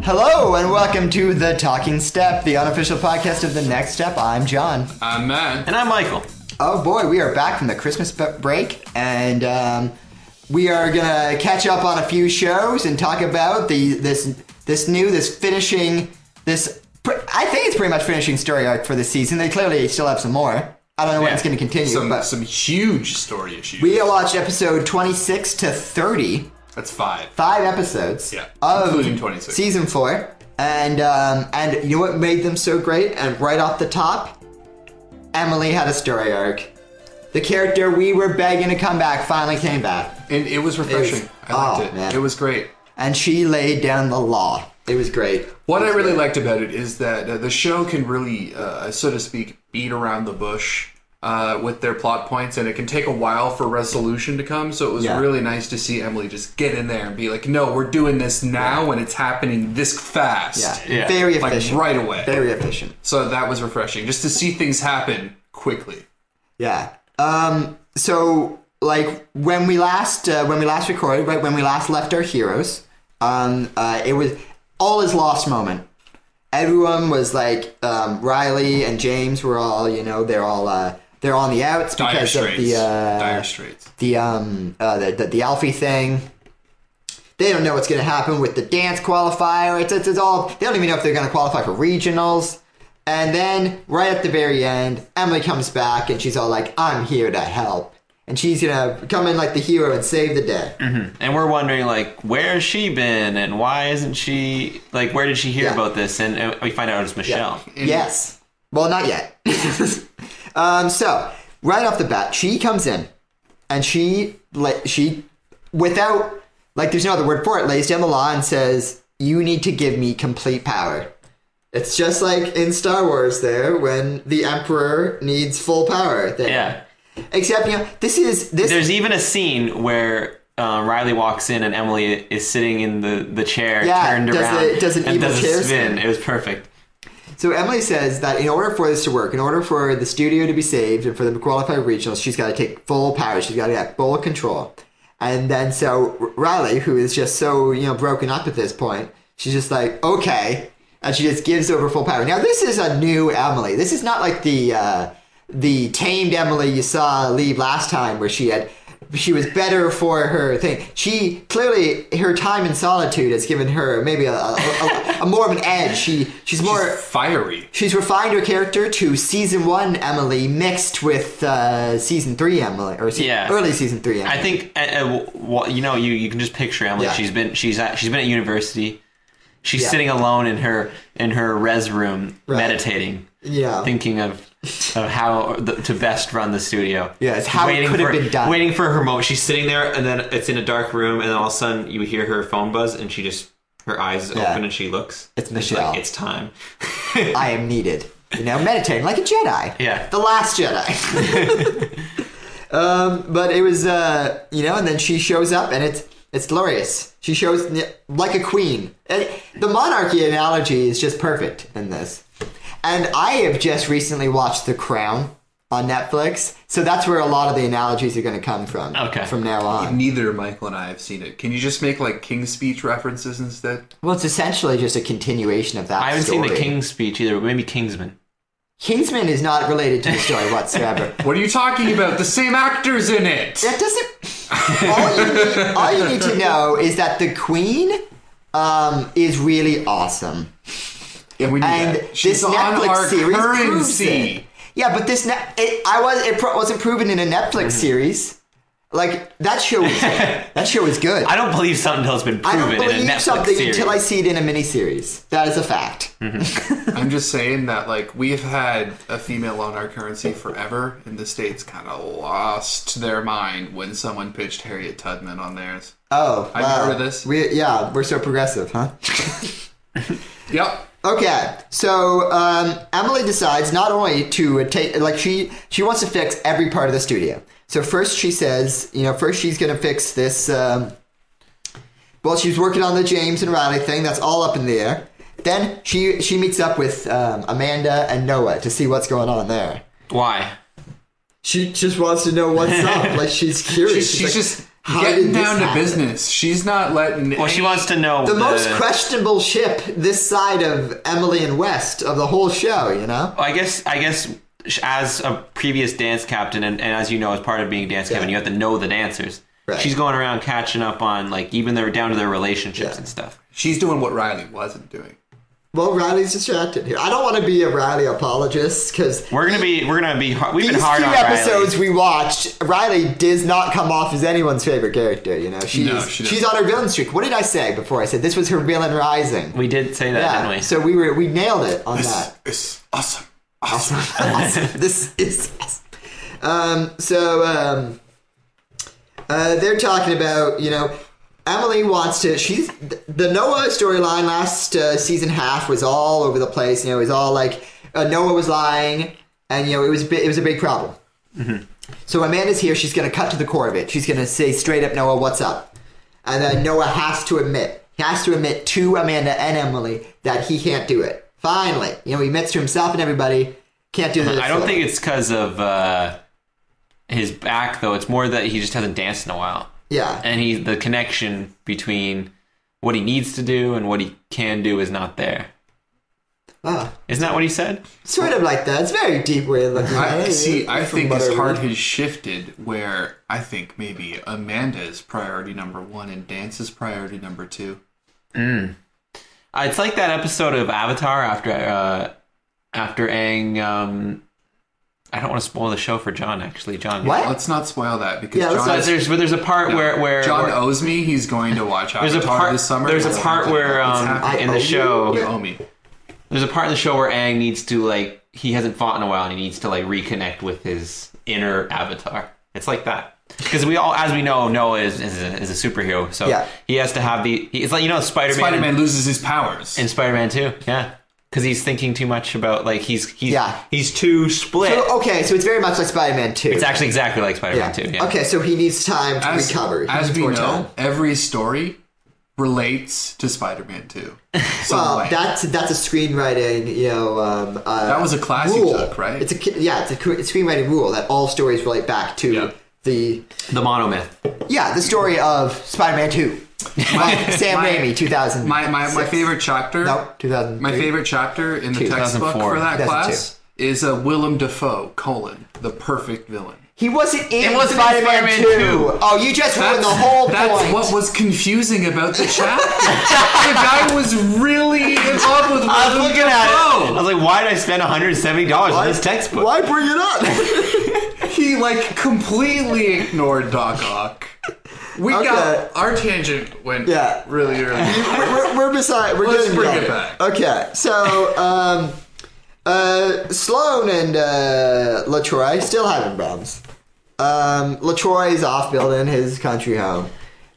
Hello and welcome to The Talking Step, the unofficial podcast of The Next Step. I'm John. I'm Matt. And I'm Michael. Oh boy, we are back from the Christmas break, and we are gonna catch up on a few shows and talk about this finishing. I think it's pretty much finishing story arc for this season. They clearly still have some more. I don't know when it's going to continue. Some huge story issues. We watched episode 26 to 30. That's 5. 5 episodes. Yeah, of including 26. Season 4. And you know what made them so great? And right off the top, Emily had a story arc. The character we were begging to come back finally came back. And it was refreshing. I liked it. Man. It was great. And she laid down the law. It was great. What I really liked about it is that the show can really, so to speak, beat around the bush with their plot points, and it can take a while for resolution to come. So it was really nice to see Emily just get in there and be like, no, we're doing this now, and it's happening this fast. Yeah. Very efficient. Like right away. Very efficient. So that was refreshing, just to see things happen quickly. Yeah. So, like, when we last recorded, right, when we last left our heroes, it was all is lost moment. Everyone was like, Riley and James were all, they're on the outs because of the dire straits. The Alfie thing. They don't know what's going to happen with the dance qualifier. It's all, they don't even know if they're going to qualify for regionals. And then right at the very end, Emily comes back and she's all like, I'm here to help. And she's going to come in like the hero and save the day. Mm-hmm. And we're wondering, like, where has she been? And why isn't she... Like, where did she hear about this? And we find out it's Michelle. Yeah. Yes. Well, not yet. So, right off the bat, she comes in. And she, without... Like, there's no other word for it, lays down the law and says, you need to give me complete power. It's just like in Star Wars there, when the Emperor needs full power. Yeah. Except, this. There's even a scene where Riley walks in and Emily is sitting in the chair, turned around, does an evil chair spin. It was perfect. So Emily says that in order for this to work, in order for the studio to be saved and for them to qualify regionals, she's got to take full power. She's got to get full control. And then so Riley, who is just so broken up at this point, she's just like, okay, and she just gives over full power. Now this is a new Emily. This is not like the tamed Emily you saw leave last time, where she was better for her thing. She clearly, her time in solitude has given her maybe a more of an edge. She's more fiery. She's refined her character to season 1 Emily mixed with season 3 Emily, or early season 3 Emily. I think you can just picture Emily. Yeah. She's been at university. She's sitting alone in her res room, meditating, thinking of how to best run the studio. Yeah, it's how it could have been done. Waiting for her moment. She's sitting there, and then it's in a dark room, and then all of a sudden you hear her phone buzz, and her eyes open, and she looks. It's Michelle. Like, it's time. I am needed. Meditating like a Jedi. Yeah. The last Jedi. But it was, and then she shows up, and it's glorious. She shows like a queen. And the monarchy analogy is just perfect in this. And I have just recently watched The Crown on Netflix, so that's where a lot of the analogies are going to come from. Okay. From now on. Neither Michael and I have seen it. Can you just make like King's Speech references instead? Well, it's essentially just a continuation of that story. I haven't seen the King's Speech either, but maybe Kingsman. Kingsman is not related to the story whatsoever. What are you talking about? The same actor's in it! That doesn't... all you need to know is that the Queen is really awesome. Yeah, we need that. She's this on Netflix our series currency. Yeah, but it wasn't proven in a Netflix series. Like that show is good. I don't believe something until it's been proven in a Netflix series. I don't believe something until I see it in a miniseries. That is a fact. Mm-hmm. I'm just saying that we've had a female on our currency forever, and the States kind of lost their mind when someone pitched Harriet Tubman on theirs. Oh, I've heard of this. We're so progressive, huh? Yep. Okay, so Emily decides not only to take, she wants to fix every part of the studio. So first she says, first she's going to fix this, she's working on the James and Riley thing, that's all up in the air. Then she meets up with Amanda and Noah to see what's going on there. Why? She just wants to know what's up, she's curious. She's just getting down to business. She's not letting. Well, she wants to know the most questionable ship this side of Emily and West of the whole show. You know. I guess as a previous dance captain, and as you know, as part of being a dance captain, you have to know the dancers. Right. She's going around catching up on like even down to their relationships and stuff. She's doing what Riley wasn't doing. Well, Riley's distracted here. I don't want to be a Riley apologist because we've been hard on Riley. These two episodes we watched, Riley does not come off as anyone's favorite character. You know, she's on her villain streak. What did I say before? I said this was her villain rising. We did say that, didn't we? So we nailed it on that. It's awesome. This is awesome. They're talking about, you know, Emily wants to. The Noah storyline last season half was all over the place. You know, it was all like Noah was lying, and you know it was a big problem. Mm-hmm. So Amanda's here. She's going to cut to the core of it. She's going to say straight up, Noah, what's up? And then Noah has to admit to Amanda and Emily that he can't do it. Finally, you know, he admits to himself and everybody can't do this. I don't think it's because of his back, though. It's more that he just hasn't danced in a while. Yeah. And the connection between what he needs to do and what he can do is not there. Isn't that what he said? Sort of like that. It's a very deep way of looking at it. I think his heart has shifted where I think maybe Amanda is priority number 1 and Dance is priority number 2. It's like that episode of Avatar after Aang... I don't want to spoil the show for John, actually. John, what? Let's not spoil that because John... There's a part where John owes me. He's going to watch Avatar this summer. There's a part where in the show... You owe me. There's a part in the show where Aang needs to, like... He hasn't fought in a while and he needs to, like, reconnect with his inner avatar. It's like that. Because as we know, Noah is a superhero. So he has to have it's like, you know, Spider-Man... Spider-Man loses his powers. In Spider-Man 2, yeah. Because he's thinking too much about, like, he's too split. So it's very much like Spider-Man 2. It's actually exactly like Spider-Man 2, yeah. Okay, so he needs time to recover. As we know, every story relates to Spider-Man 2. Well, that's a screenwriting, you know... that was a class rule. You took, right? It's a screenwriting rule that all stories relate back to the monomyth. Yeah, the story of Spider-Man 2. Sam Raimi, 2000. My favorite chapter. No, 2000. My favorite chapter in the textbook for that class is Willem Dafoe: the perfect villain. He wasn't in Spider-Man 2. Oh, you just ruined the whole point. That's what was confusing about the chapter. The guy was really in love with Willem Dafoe. I was looking at it. I was like, why did I spend $170 on this textbook? Why bring it up? He like completely ignored Doc Ock. We got our tangent went really early. We're beside. Let's bring it back. Okay, so Sloane and LaTroy still having problems. LaTroy is off building his country home,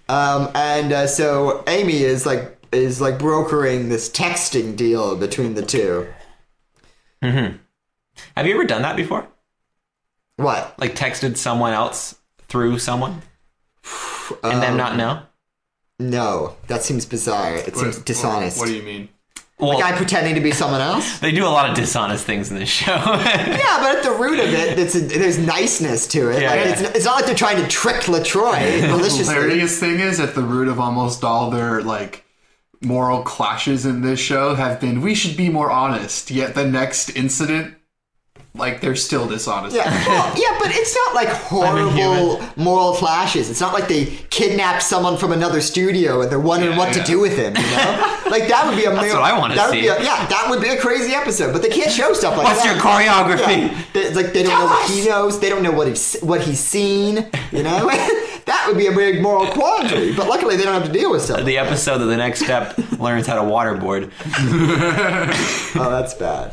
and so Amy is like brokering this texting deal between the two. Mm-hmm. Have you ever done that before? What? Like texted someone else through someone? And them not know? No, that seems bizarre. It seems dishonest. What do you mean? Well, the guy pretending to be someone else? They do a lot of dishonest things in this show. Yeah, but at the root of it, there's niceness to it. It's not like they're trying to trick LaTroy maliciously. The hilarious thing is, at the root of almost all their like moral clashes in this show have been, we should be more honest. Yet the next incident, like, they're still dishonest. Yeah, but it's not like horrible moral clashes. It's not like they kidnapped someone from another studio and they're wondering what to do with him, you know? Like, that would be a... That's what I want to see. That would be a crazy episode, but they can't show stuff like What's that. What's your choreography? Yeah. They don't know what he knows. They don't know what he's seen, you know? That would be a big moral quandary, but luckily they don't have to deal with stuff. The episode of The Next Step learns how to waterboard. Oh, that's bad.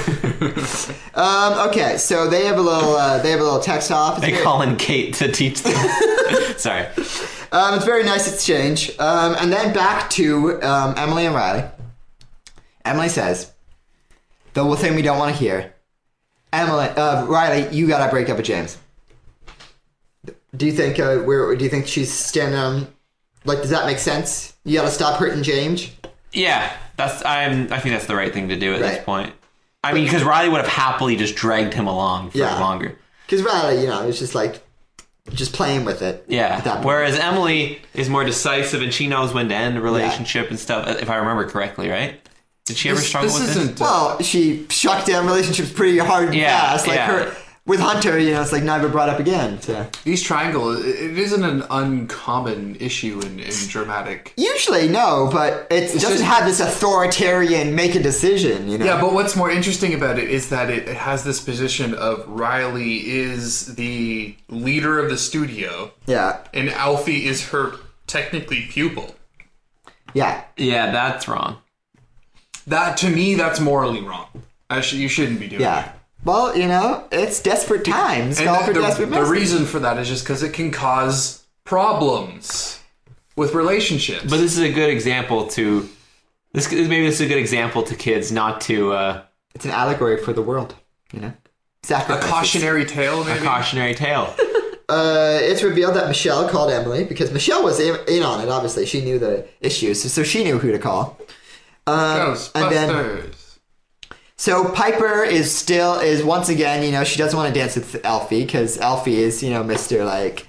Okay, so they have a little text off. They call in Kate to teach them. Sorry. It's a very nice exchange. And then back to Emily and Riley. Emily says, the one thing we don't want to hear, Riley, you gotta break up with James. Do you think do you think she's standing on, like, does that make sense? You gotta stop hurting James? Yeah, I think that's the right thing to do at this point. I mean, because Riley would have happily just dragged him along for longer. Because Riley, you know, it's just like just playing with it. Yeah. Whereas Emily is more decisive and she knows when to end a relationship and stuff, if I remember correctly, right? Did she ever struggle with this? Well, she shut down relationships pretty hard and fast. Like her with Hunter, it's like never brought up again. So. These triangles, it isn't an uncommon issue in dramatic. Usually, no, but it doesn't have this authoritarian make a decision, Yeah, but what's more interesting about it is that it has this position of Riley is the leader of the studio. Yeah. And Alfie is her technically pupil. Yeah. Yeah, that's wrong. That, to me, that's morally wrong. You shouldn't be doing it. Well, it's desperate times. And the reason for that is just because it can cause problems with relationships. But this is a good example to... Maybe this is a good example to kids not to... It's an allegory for the world, Sacrifices. A cautionary tale, maybe? A cautionary tale. It's revealed that Michelle called Emily, because Michelle was in on it, obviously. She knew the issues, so she knew who to call. Ghostbusters. And then... So Piper is once again, she doesn't want to dance with Alfie because Alfie is, Mr. like,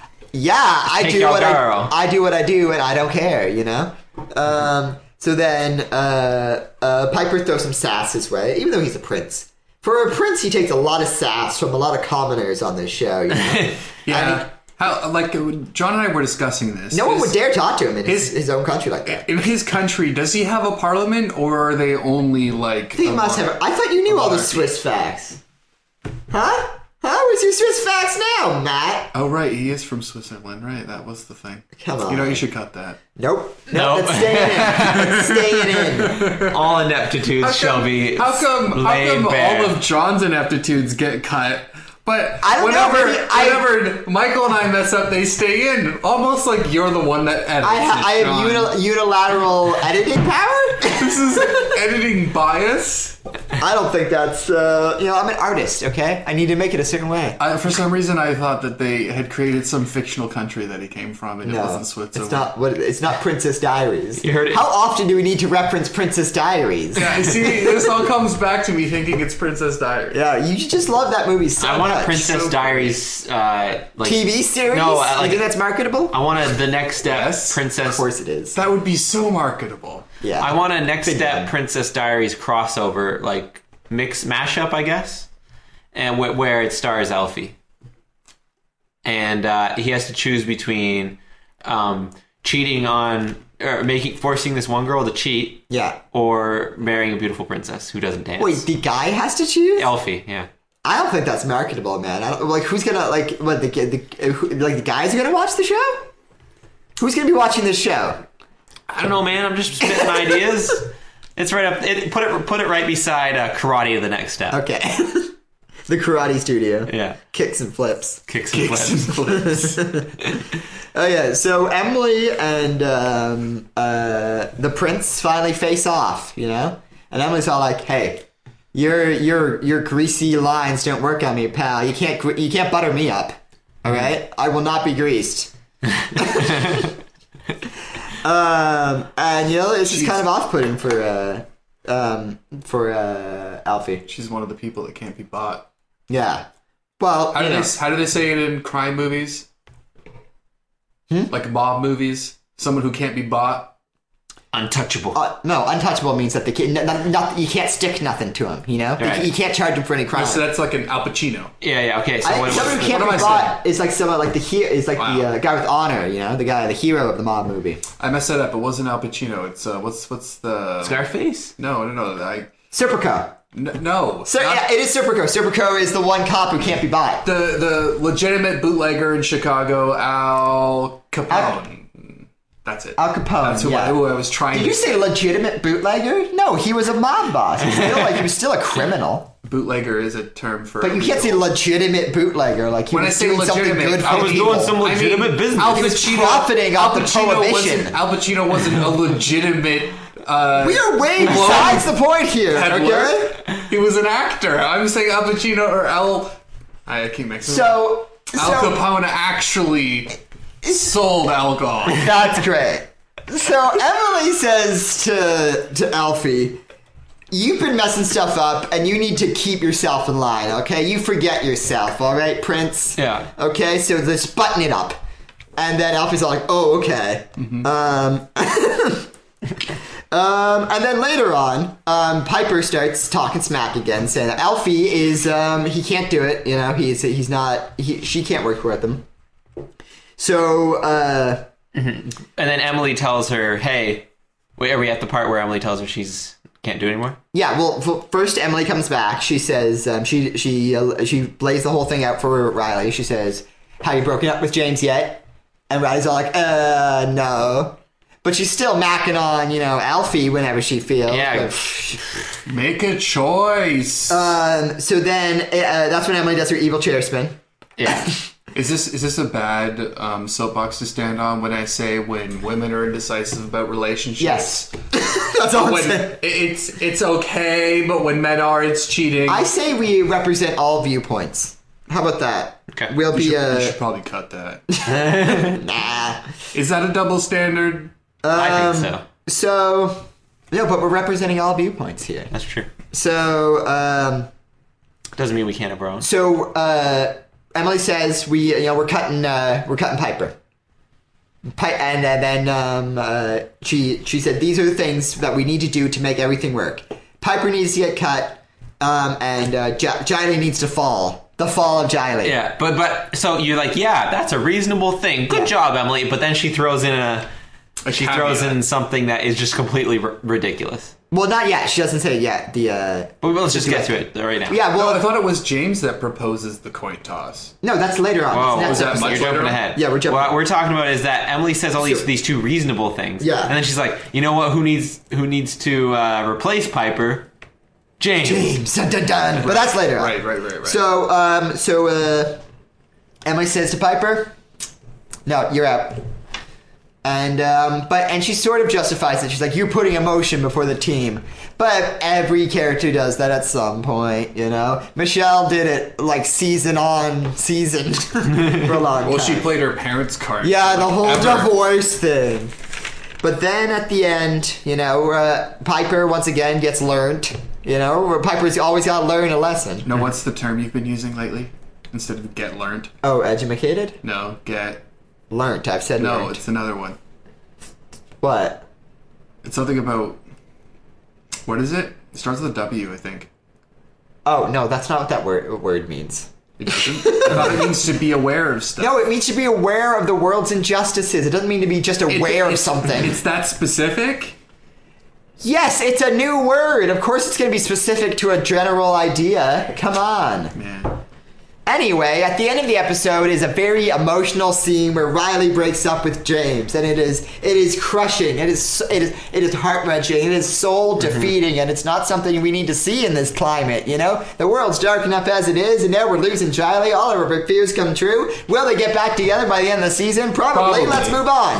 I do what I do and I don't care, So then Piper throws some sass his way, even though he's a prince. For a prince, he takes a lot of sass from a lot of commoners on this show. Yeah. John and I were discussing this. No one would dare talk to him in his own country like that. In his country, does he have a parliament, or are they only He must have. I thought you knew all the Swiss facts. Huh? Where's your Swiss facts now, Matt? Oh, right. He is from Switzerland, right? That was the thing. Come on. You should cut that. Nope. It's staying in. All ineptitudes shall be How come all of John's ineptitudes get cut? But whenever Michael and I mess up, they stay in. Almost like you're the one that edits. I have unilateral editing power? This is editing bias? I don't think that's... I'm an artist, okay? I need to make it a certain way. For some reason, I thought that they had created some fictional country that he came from, and it wasn't Switzerland. It's not Princess Diaries. You heard it. How often do we need to reference Princess Diaries? Yeah, see, this all comes back to me thinking it's Princess Diaries. Yeah, you just love that movie so much. I want a Princess Diaries TV series? No, you think that's marketable? I want the next step Princess. Of course it is. That would be so marketable. Yeah. I want a next step Princess Diaries crossover, mashup, I guess, and where it stars Alfie, and he has to choose between cheating on or forcing this one girl to cheat, or marrying a beautiful princess who doesn't dance. Wait, the guy has to choose? Alfie, yeah. I don't think that's marketable, man. Who's gonna the guys are gonna watch the show? Who's gonna be watching this show? I don't know, man. I'm just spitting ideas. It's right up. Put it right beside Karate: The Next Step. Okay. The Karate Studio. Yeah. Kicks and flips. Kicks and flips. Oh yeah. So Emily and the prince finally face off. And Emily's all like, "Hey, your greasy lines don't work on me, pal. You can't butter me up. All right. I will not be greased." And it's just kind of off-putting for Alfie. She's one of the people that can't be bought. Yeah. Well, how do they say it in crime movies? Like mob movies? Someone who can't be bought? Untouchable. No, untouchable means that you can't stick nothing to him. Right. You can't charge him for any crime. So that's like an Al Pacino. Yeah. Okay. So someone who can't be bought is like someone like the guy with honor. The hero of the mob movie. I messed that up. It wasn't Al Pacino. It's what's the Scarface? No. Serpico. No. It is Serpico. Serpico is the one cop who can't be bought. The legitimate bootlegger in Chicago, Al Capone. That's it. Al Capone. That's who I was trying. Did you say legitimate bootlegger? No, he was a mob boss. He was still a criminal. Bootlegger is a term for. But you can't say legitimate bootlegger. Like he was doing something good for I was doing some legitimate business. He was profiting off the prohibition. Al Pacino wasn't a legitimate. We are way besides the point here. Okay. He was an actor. I'm saying Al Pacino or I keep mixing. Al Capone actually sold alcohol. That's great. So Emily says to Alfie, you've been messing stuff up, and you need to keep yourself in line, okay? You forget yourself, all right, Prince? Yeah. Okay, so just button it up. And then Alfie's all like, oh, okay. Mm-hmm. And then later on, Piper starts talking smack again, saying that Alfie is, he can't do it, you know, she can't work with him. So, And then Emily tells her, hey, wait, are we at the part where Emily tells her she's can't do it anymore? Yeah, well, first Emily comes back. She says, she lays the whole thing out for Riley. She says, have you broken up with James yet? And Riley's all like, no. But she's still macking on, you know, Alfie whenever she feels. Yeah. Make a choice. So then, that's when Emily does her evil chair spin. Yeah. Is this a bad soapbox to stand on when I say when women are indecisive about relationships? Yes. That's all I'm saying. It's okay, but when men are, it's cheating. I say we represent all viewpoints. How about that? Okay. We should probably cut that. Nah. Is that a double standard? I think so. So, no, but we're representing all viewpoints here. That's true. So, doesn't mean we can't have our own. So, Emily says we're cutting Piper. And then she said these are the things that we need to do to make everything work. Piper needs to get cut, and Jiley needs to fall. The fall of Jiley. Yeah, but so you're like, yeah, that's a reasonable thing. Good job, Emily. But then she throws in something that is just completely ridiculous. Well, not yet. She doesn't say it yet. But let's just get to it right now. Yeah. Well, I thought it was James that proposes the coin toss. No, that's later on. Whoa, that's you're jumping ahead. Yeah, we're jumping. What we're talking about is that Emily says all these two reasonable things. Yeah. And then she's like, you know what? Who needs to replace Piper? James. Dun, dun, dun. But that's later on. Right. So Emily says to Piper, "No, you're out." And she sort of justifies it. She's like, "You're putting emotion before the team." But every character does that at some point, you know. Michelle did it like season on season for a long time. Well, she played her parents' card. Yeah, the whole divorce thing. But then at the end, you know, Piper once again gets learned. You know, Piper's always got to learn a lesson. No, what's the term you've been using lately instead of get learned? Oh, edumacated? No, get learned. I've said no. learned. It's another one. What? It's something about. What is it? It starts with a W, I think. Oh no, that's not what that word means. It doesn't. I thought it means to be aware of stuff. No, it means to be aware of the world's injustices. It doesn't mean to be just aware of something. It's that specific? Yes, it's a new word. Of course it's going to be specific to a general idea. Come on. Man. Anyway, at the end of the episode is a very emotional scene where Riley breaks up with James, and it is crushing. It is heart-wrenching. It is soul-defeating, and it's not something we need to see in this climate, you know? The world's dark enough as it is, and now we're losing Jiley. All of our big fears come true. Will they get back together by the end of the season? Probably. Let's move on.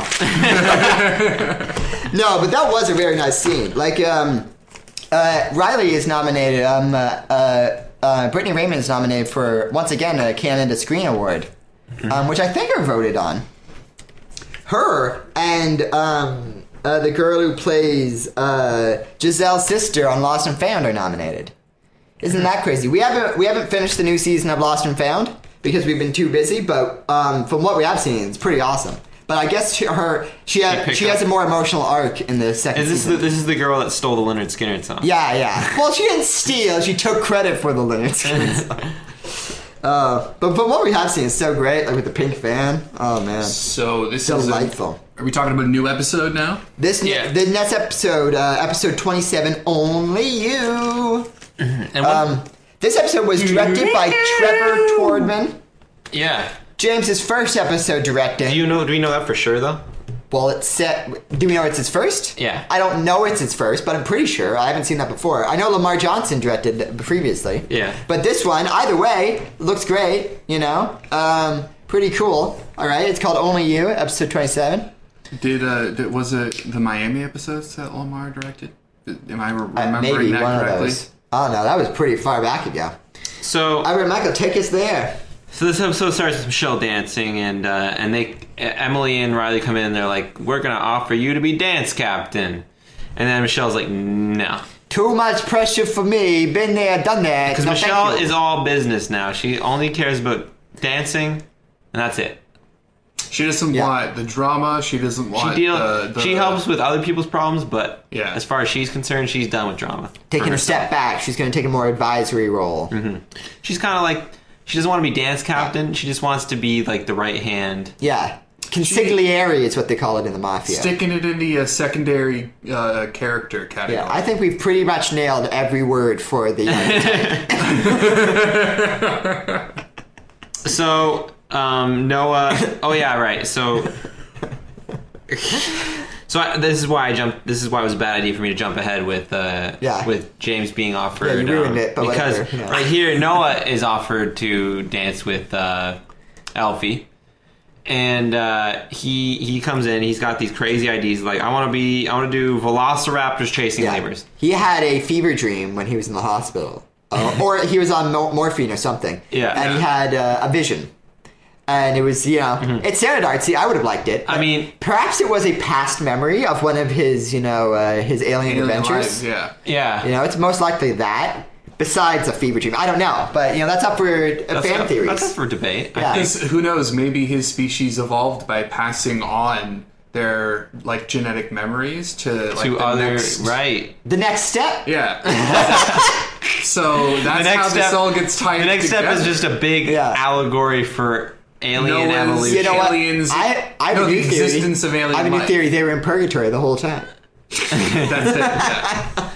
No, but that was a very nice scene. Like, Riley is nominated. Brittany Raymond is nominated for, once again, a Canada Screen Award, which I think are voted on. Her and the girl who plays Giselle's sister on Lost and Found are nominated. Isn't that crazy? We haven't finished the new season of Lost and Found because we've been too busy, but from what we have seen, it's pretty awesome. But I guess she has a more emotional arc in the second season. This is the girl that stole the Lynyrd Skynyrd song. Yeah. Well, she didn't steal. She took credit for the Lynyrd Skynyrd song. But from what we have seen, it's so great. Like with the pink van. Oh man. So this is delightful. Are we talking about a new episode now? The next episode, episode 27, Only You. And this episode was directed by Trevor Twardman. Yeah. James's first episode directing. Do we know that for sure though? Well, it's set. Do we know it's his first? Yeah. I don't know it's his first, but I'm pretty sure. I haven't seen that before. I know Lamar Johnson directed previously. Yeah. But this one, either way, looks great. You know, pretty cool. All right, it's called Only You, episode 27. Was it the Miami episodes that Lamar directed? Am I remembering maybe that one correctly? Of those. Oh no, that was pretty far back ago. So, all right, Michael, take us there. So this episode starts with Michelle dancing, and Emily and Riley come in, and they're like, "We're gonna offer you to be dance captain," and then Michelle's like, "No." Too much pressure for me. Been there, done that. Because Michelle is all business now. She only cares about dancing, and that's it. She doesn't want the drama. She doesn't want she helps with other people's problems, but as far as she's concerned, she's done with drama. Taking a step back, she's going to take a more advisory role. Mm-hmm. She's kind of like, she doesn't want to be dance captain. She just wants to be like the right hand. Yeah. Consigliere is what they call it in the mafia. Sticking it in the secondary character category. Yeah, I think we've pretty much nailed every word for the So, Noah... Oh, yeah, right. So this is why it was a bad idea for me to jump ahead with James being offered. Yeah, you ruined it, but because whatever, right here, Noah is offered to dance with Alfie. And he comes in. He's got these crazy ideas. Like, I want to do velociraptors chasing neighbors. He had a fever dream when he was in the hospital, or he was on morphine or something. Yeah, and he had a vision, and it was it sounded artsy. I would have liked it. I mean, perhaps it was a past memory of one of his his alien adventures. Lives, yeah. It's most likely that. Besides a fever dream. I don't know. But, that's up for fan theories. That's up for debate. Yeah. Who knows? Maybe his species evolved by passing on their, genetic memories to others. Right. The next step? Yeah. So that's how this all gets tied together. The next step is just a big allegory for alien evolution. You know what? Aliens. I have a new existence of alien I have a new life. theory. They were in purgatory the whole time. That's it. Yeah.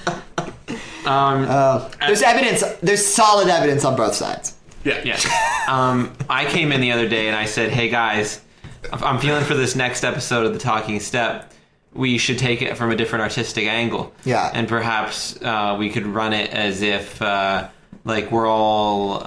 There's evidence. There's solid evidence on both sides. Yeah. I came in the other day and I said, "Hey guys, I'm feeling for this next episode of The Talking Step. We should take it from a different artistic angle. Yeah, and perhaps we could run it as if we're all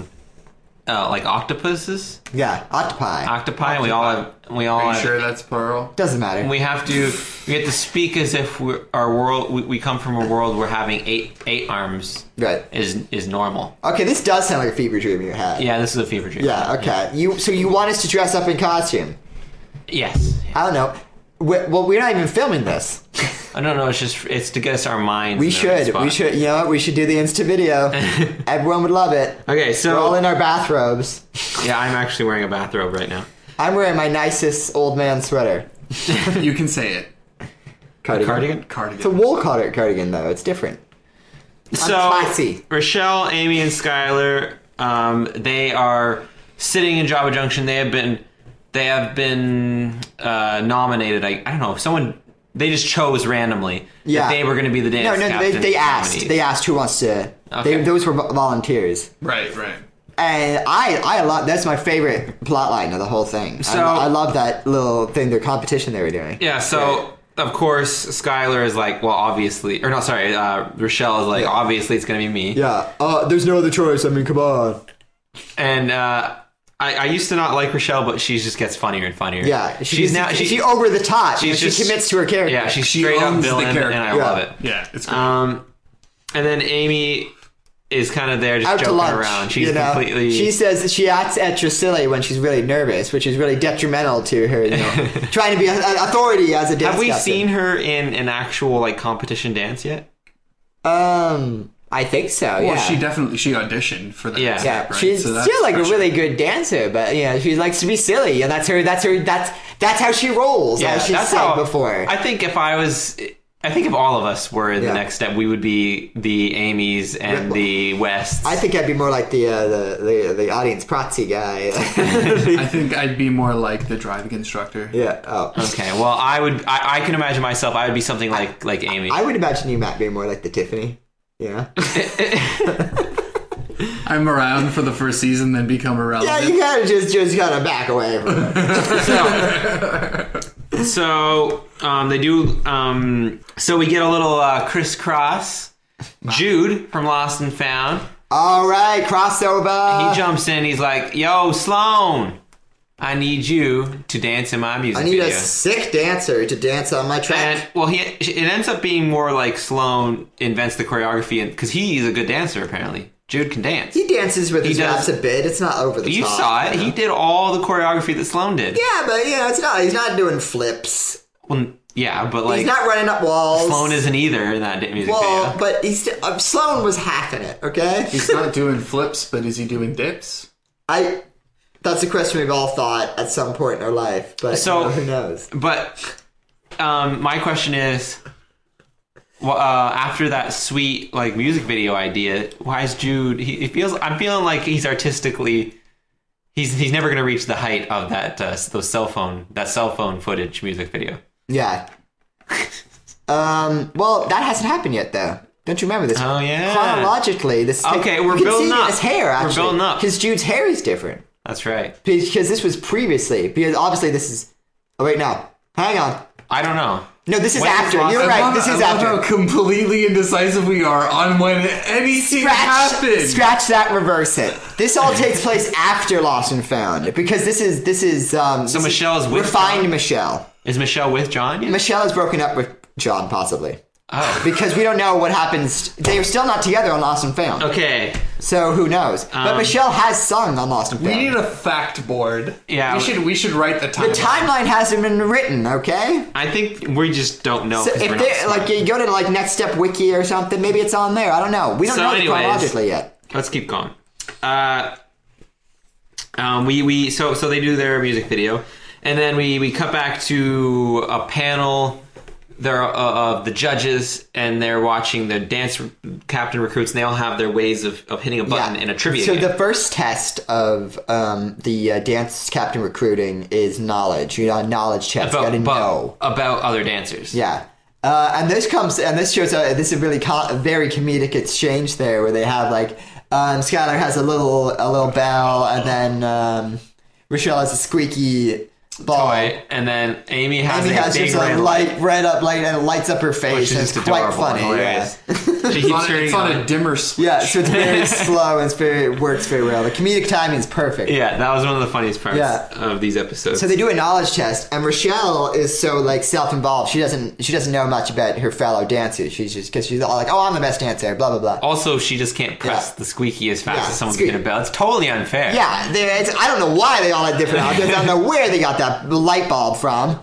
like octopuses. Yeah, octopi. Octopi. We all have. Are you sure that's plural? Doesn't matter. We have to speak as if we come from a world where having eight arms is normal. Okay, this does sound like a fever dream you had. Yeah, this is a fever dream. Yeah. Okay. Yeah. So you want us to dress up in costume? Yes. I don't know. Well, we're not even filming this. I don't know. It's to get us our minds. We should. You know what? We should do the Insta video. Everyone would love it. Okay, so we're all in our bathrobes. Yeah, I'm actually wearing a bathrobe right now. I'm wearing my nicest old man sweater. You can say it. Cardigan. It's a wool cardigan though. It's different. So I'm classy. Rochelle, Amy, and Skylar, they are sitting in Java Junction. They have been nominated. I don't know. They just chose randomly that they were going to be the dance captain. No, they asked. Nominees. They asked who wants to. Okay. Those were volunteers. Right. And I love. That's my favorite plot line of the whole thing. So I love that little thing, their competition they were doing. Yeah. So of course, Skylar is like, well, obviously, or no, sorry, Rochelle is like, obviously, it's going to be me. Yeah. There's no other choice. I mean, come on. And I used to not like Rochelle, but she just gets funnier and funnier. Yeah, she's over the top. She commits to her character. Yeah, she's straight up villain, and I love it. Yeah, it's great. And then Amy is kind of there just joking around. She's completely... She says that she acts extra silly when she's really nervous, which is really detrimental to her, trying to be an authority as a dance Have we captain. seen her in an actual competition dance yet? I think so. Well, she auditioned for that. Yeah, right? She's so still a really good dancer, but she likes to be silly, and that's how she rolls. Yeah, as she said before. I think if all of us were in the next step, we would be the Amy's and the Wests. I think I'd be more like the audience proxy guy. I think I'd be more like the driving instructor. Yeah. Oh. Okay. Well, I can imagine myself. I would be something like Amy. I would imagine you, Matt, being more like the Tiffany. Yeah. I'm around for the first season, then become irrelevant. Yeah, you gotta just gotta back away from it. So they do. So we get a little crisscross. Jude from Lost and Found. All right, crossover. He jumps in. He's like, "Yo, Sloan, I need you to dance in my music video. I need a sick dancer to dance on my track." And, it ends up being more like Sloan invents the choreography, because he's a good dancer, apparently. Jude can dance. He dances with his raps a bit. It's not over the top. You saw it. He did all the choreography that Sloan did. Yeah, but it's not. He's not doing flips. Well, Yeah, but like he's not running up walls. Sloane isn't either in that music video. But he's Sloane was half in it. Okay, he's not doing flips, but is he doing dips? That's a question we've all thought at some point in our life, but who knows? But my question is, after that sweet like music video idea, why is Jude? I'm feeling like he's artistically. He's never going to reach the height of that cell phone footage music video. Yeah. Well, that hasn't happened yet, though. Don't you remember this? Oh yeah. Chronologically, this. Okay, we're building up. His hair, actually. We're building up because Jude's hair is different. That's right. Because this was previously. Because obviously this is. Oh wait, no. Hang on. I don't know. No, this is after. You're right. This is after. How completely indecisive we are on when anything happened. Scratch that. Reverse it. This all takes place after Lost and Found because this is. So Michelle is with refined John? Michelle. Is Michelle with John? Yet? Michelle is broken up with John, possibly. Oh. Because we don't know what happens. They are still not together on Lost and Found. Okay. So who knows? But Michelle has sung on Lost and Found. We need a fact board. Yeah. We should write the timeline. The timeline hasn't been written, okay? I think we just don't know. So if you go to Next Step Wiki or something, maybe it's on there. I don't know. We don't know it chronologically yet. Let's keep going. So they do their music video, and then we cut back to a panel. They're of the judges, and they're watching the dance captain recruits, and they all have their ways of hitting a button in a trivia game. So the first test of the dance captain recruiting is knowledge. Knowledge checks. You got to know about other dancers. Yeah, and this shows this is really very comedic exchange there, where they have Skylar has a little bell, and then Rochelle has a squeaky ball. Toy, and then Amy has a big red light, and it lights up her face. And it's quite funny. Yeah. She keeps it's on a dimmer switch. Yeah, so it's very slow and it works very well. The comedic timing is perfect. Yeah, that was one of the funniest parts of these episodes. So they do a knowledge test, and Rochelle is so self-involved. She doesn't know much about her fellow dancers. She's all like, "Oh, I'm the best dancer." Blah blah blah. Also, she just can't press the squeaky as fast as someone's getting a bell. It's totally unfair. Yeah, I don't know why they all had different outfits. I don't know where they got that light bulb from.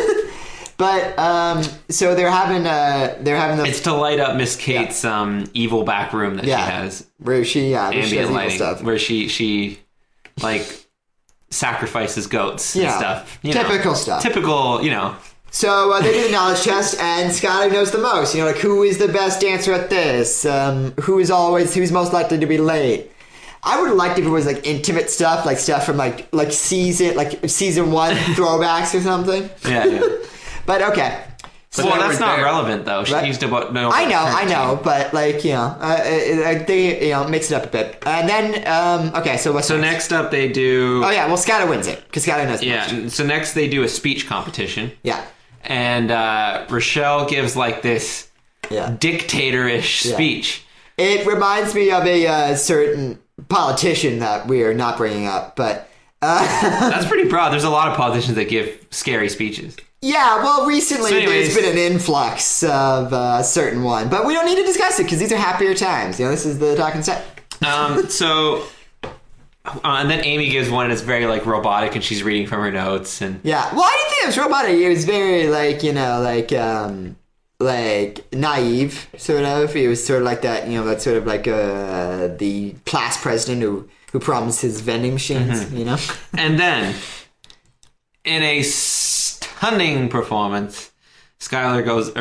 But so they're having the. It's to light up Miss Kate's evil back room that she has. Where she ambient lighting, stuff. where she sacrifices goats and stuff. Typical stuff. Typical, So they do the knowledge test, and Skylar knows the most. Who is the best dancer at this? Who's most likely to be late? I would have liked if it was intimate stuff, stuff from season 1 throwbacks or something. Yeah. But okay. Well, that's not relevant though. She used to know. I know, but they mix it up a bit, and then okay. So what's next up? They do. Oh yeah, well Skylar wins it because Skylar knows. Yeah. So next they do a speech competition. Yeah. And Rochelle gives this dictator-ish speech. It reminds me of a certain politician that we're not bringing up, but that's pretty broad. There's a lot of politicians that give scary speeches. Yeah, well, recently there's been an influx of a certain one, but we don't need to discuss it because these are happier times. This is the talking set. And then Amy gives one, and it's very robotic, and she's reading from her notes. And yeah, well, I didn't think it was robotic. It was very naive, sort of. It was sort of like that, that's sort of the class president who promises vending machines, And then, in a stunning performance, Skylar goes,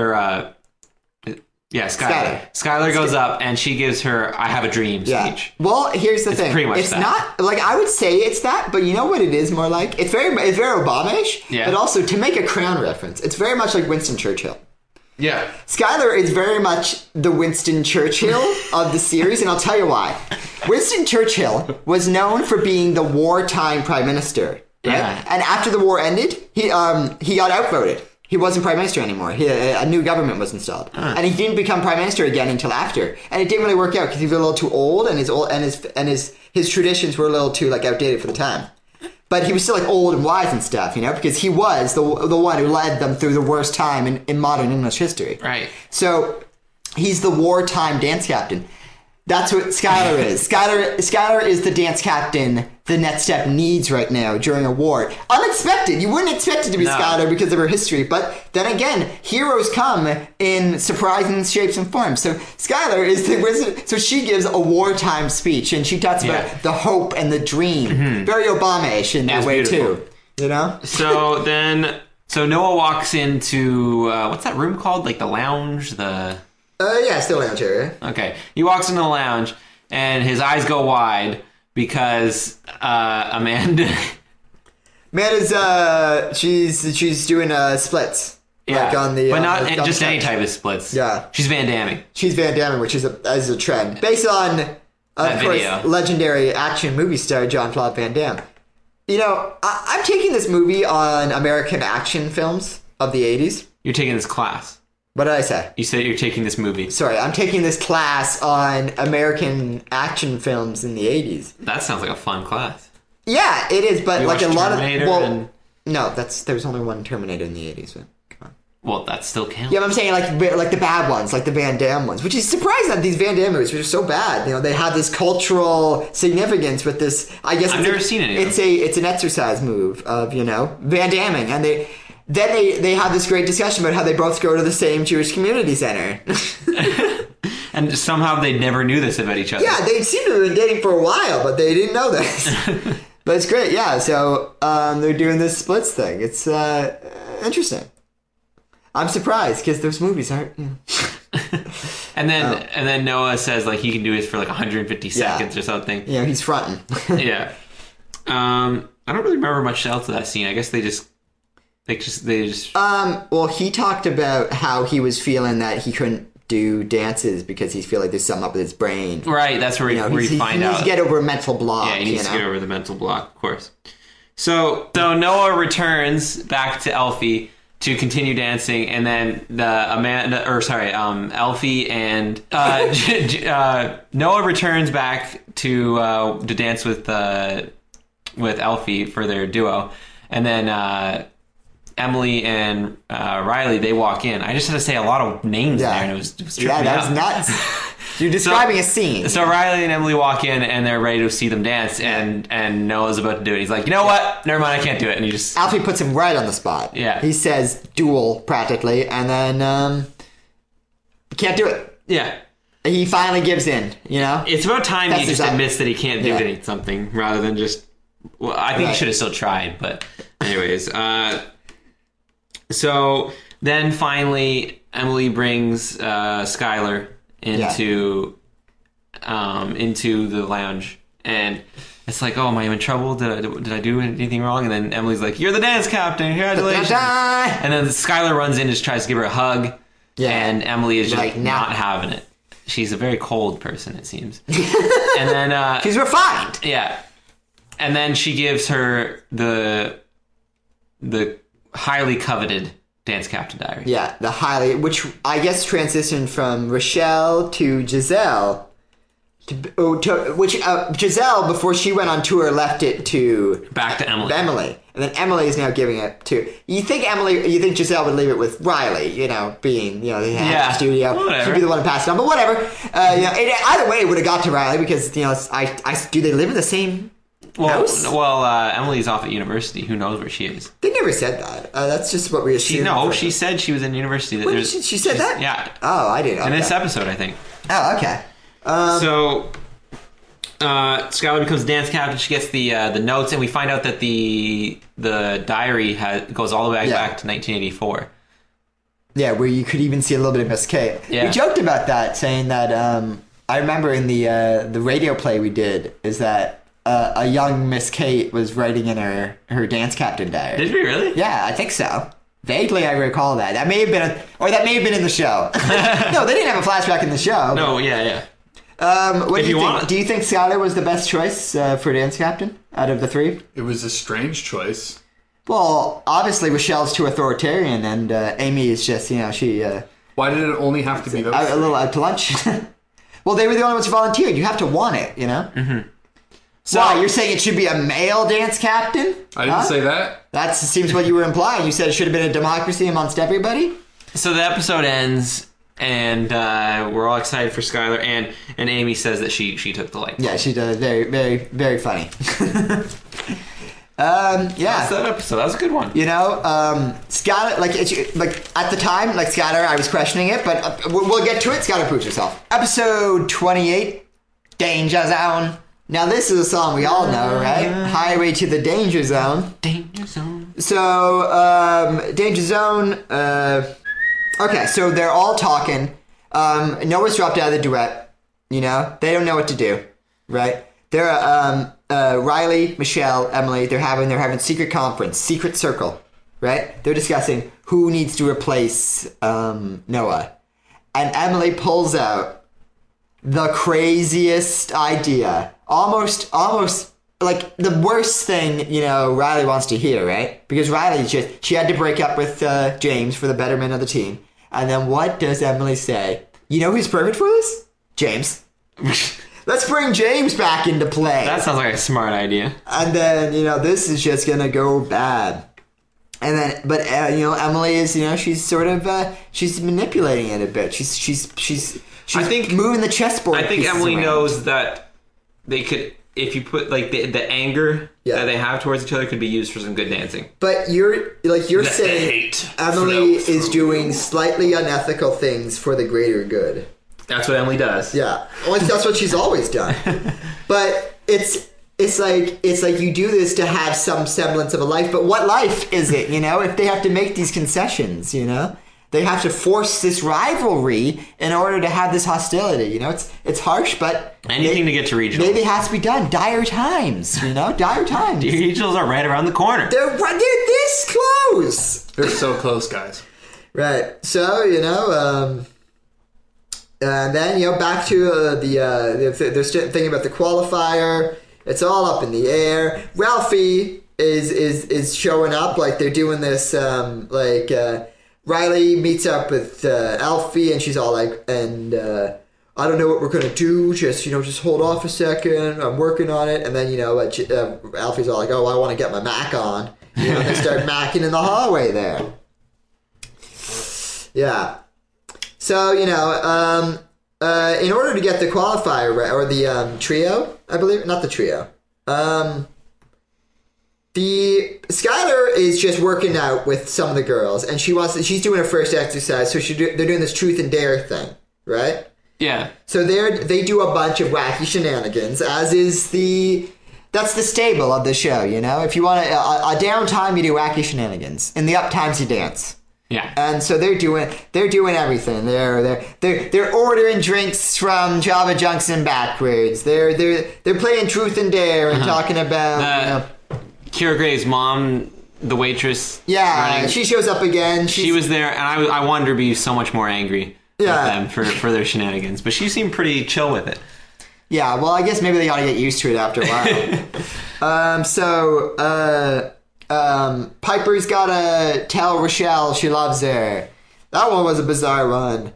Skylar goes up and she gives her "I Have a Dream" speech. Well, here's the thing. Pretty much it's not I would say it's that, but you know what it is more like? It's very Obama-ish, but also to make a Crown reference, it's very much like Winston Churchill. Yeah. Skylar is very much the Winston Churchill of the series, and I'll tell you why. Winston Churchill was known for being the wartime prime minister. Right? Yeah. And after the war ended, he got outvoted. He wasn't prime minister anymore. A new government was installed, and he didn't become prime minister again until after. And it didn't really work out because he was a little too old, and his traditions were a little too outdated for the time. But he was still old and wise and stuff, because he was the one who led them through the worst time in modern English history. Right. So he's the wartime dance captain. That's what Skylar is. Skylar is the dance captain the next step needs right now during a war. Unexpected. You wouldn't expect it to be Skylar because of her history. But then again, heroes come in surprising shapes and forms. So Skylar is the wizard. So she gives a wartime speech, and she talks about the hope and the dream. Mm-hmm. Very Obama-ish in that way, too. You know? So Noah walks into, what's that room called? Like the lounge? Yeah, it's the lounge area. Okay. He walks into the lounge, and his eyes go wide. Because Amanda's she's doing splits. Yeah, like on the, but not just any type of splits. Yeah, she's Van Damming. She's Van Damming, which is a trend based on of course legendary action movie star Jean-Claude Van Damme. You know, I'm taking this movie on American action films of the 80s. You're taking this class. What did I say? You said you're taking this movie. Sorry, I'm taking this class on American action films in the 80s. That sounds like a fun class. Yeah, it is, but you like a lot of no, there was only one Terminator in the 80s. But come on. Well, that still counts. Yeah, but I'm saying like the bad ones, like the Van Damme ones, which is surprising that these Van Damme movies are so bad. You know, they have this cultural significance with this. I guess I've never seen it. It's an exercise move of Van Damming, and they have this great discussion about how they both go to the same Jewish community center. And somehow they never knew this about each other. Yeah, they seem to have been dating for a while, but they didn't know this. But it's great, yeah. So they're doing this splits thing. It's interesting. I'm surprised because those movies aren't. And then Noah says like he can do this for like 150 seconds or something. Yeah, he's fronting. Yeah. I don't really remember much else of that scene. I guess they just. Well, he talked about how he was feeling that he couldn't do dances because he feel like there's something up with his brain. Right, that's where you find out. He needs to get over a mental block. Yeah, he needs to get over the mental block, of course. So Noah returns back to Elfie to continue dancing, and then Elfie and Noah returns back to dance with Elfie for their duo, and then. Emily and Riley, they walk in. I just had to say a lot of names there, and it was tripping that was nuts. You're describing a scene. So Riley and Emily walk in, and they're ready to see them dance, and Noah's about to do it. He's like, you know what? Never mind, I can't do it. And he just... Alfie puts him right on the spot. Yeah. He says duel, practically, and then can't do it. Yeah. He finally gives in, It's about time he just admits that he can't do something, rather than just... Well, I think he should have still tried, but anyways... So then finally, Emily brings Skylar into the lounge, and it's like, oh, am I in trouble? Did I do anything wrong? And then Emily's like, you're the dance captain, congratulations! And then Skylar runs in and just tries to give her a hug, and Emily is just not having it. She's a very cold person, it seems. And then she's refined. Yeah, and then she gives her the highly coveted Dance Captain Diary. Yeah, which I guess transitioned from Rochelle to Giselle. Giselle, before she went on tour, left it back to Emily. And then Emily is now giving it to... You think Giselle would leave it with Riley, being, the head of the studio. Whatever. She'd be the one to pass it on, but whatever. Either way, it would have got to Riley because, do they live in the same... house? Well, Emily's off at university. Who knows where she is? They never said that. That's just what we assumed. She said she was in university. Wait, she said that? Yeah. Oh, I didn't know. In this episode, I think. Oh, okay. So, Skylar becomes dance captain. She gets the notes, and we find out that the diary goes all the way back to 1984. Yeah, where you could even see a little bit of Miss Kate. Yeah. We joked about that, saying that I remember in the radio play we did is that a young Miss Kate was writing in her dance captain diary. Did we really? Yeah, I think so. Vaguely, I recall that. That may have been in the show. No, they didn't have a flashback in the show. No, yeah. What do you think? Do you think Skylar was the best choice for dance captain out of the three? It was a strange choice. Well, obviously Rochelle's too authoritarian, and Amy is just, she... Why did it only have to be those a little out to lunch? Well, they were the only ones who volunteered. You have to want it, Mm-hmm. So, why? You're saying it should be a male dance captain? I didn't say that. That seems what you were implying. You said it should have been a democracy amongst everybody? So the episode ends, And we're all excited for Skylar, and Amy says that she took the light bulb. Yeah, she does. Very, very, very funny. Yeah. That's that episode. That was a good one. You know, Skylar, like at the time, like Skylar, I was questioning it, but we'll get to it. Skylar proves herself. Episode 28, Danger Zone. Now, this is a song we all know, right? Highway to the Danger Zone. Danger Zone. So, Danger Zone, okay, so they're all talking. Noah's dropped out of the duet. You know, they don't know what to do, right? They're Riley, Michelle, Emily. They're having secret conference, secret circle, right? They're discussing who needs to replace Noah, and Emily pulls out the craziest idea, almost like the worst thing, you know, Riley wants to hear, right? Because Riley she had to break up with James for the betterment of the team. And then what does Emily say? You know who's perfect for this? James. Let's bring James back into play. That sounds like a smart idea. And then, you know, this is just gonna go bad. And then, but you know, Emily is, you know, she's sort of she's manipulating it a bit. She's I think moving the chessboard. I think Emily knows that they could, if you put like the anger that they have towards each other, could be used for some good dancing. But you're saying Emily is doing slightly unethical things for the greater good. That's what Emily does. Yeah, well, that's what she's always done. But it's like you do this to have some semblance of a life. But what life is it? You know, if they have to make these concessions, you know. They have to force this rivalry in order to have this hostility. You know, it's harsh, but anything to get to regionals. Maybe it has to be done. Dire times, you know, dire times. Regionals are right around the corner. They're this close. They're so close, guys. Right. So, you know, and then, you know, back to they're thinking about the qualifier. It's all up in the air. Ralphie is showing up, like they're doing this, Riley meets up with Alfie, and she's all like, and I don't know what we're gonna do. Just hold off a second. I'm working on it. And then, you know, Alfie's all like, oh, I want to get my Mac on. You know, they start macking in the hallway there. Yeah. So, you know, in order to get the qualifier or the trio, I believe, not the trio. The Skylar is just working out with some of the girls, and she's doing her first exercise, so they're doing this truth and dare thing, right? Yeah. So they do a bunch of wacky shenanigans, as is that's the stable of the show, you know? If you want a downtime, you do wacky shenanigans. In the up times, you dance. Yeah. And so they're doing everything. They're ordering drinks from Java Junction backwards. They're playing truth and dare and talking about Kira Gray's mom, the waitress. Yeah, running, she shows up again. She was there, and I wanted her to be so much more angry with them for their shenanigans, but she seemed pretty chill with it. Yeah, well, I guess maybe they ought to get used to it after a while. Piper's gotta tell Rochelle she loves her. That one was a bizarre one.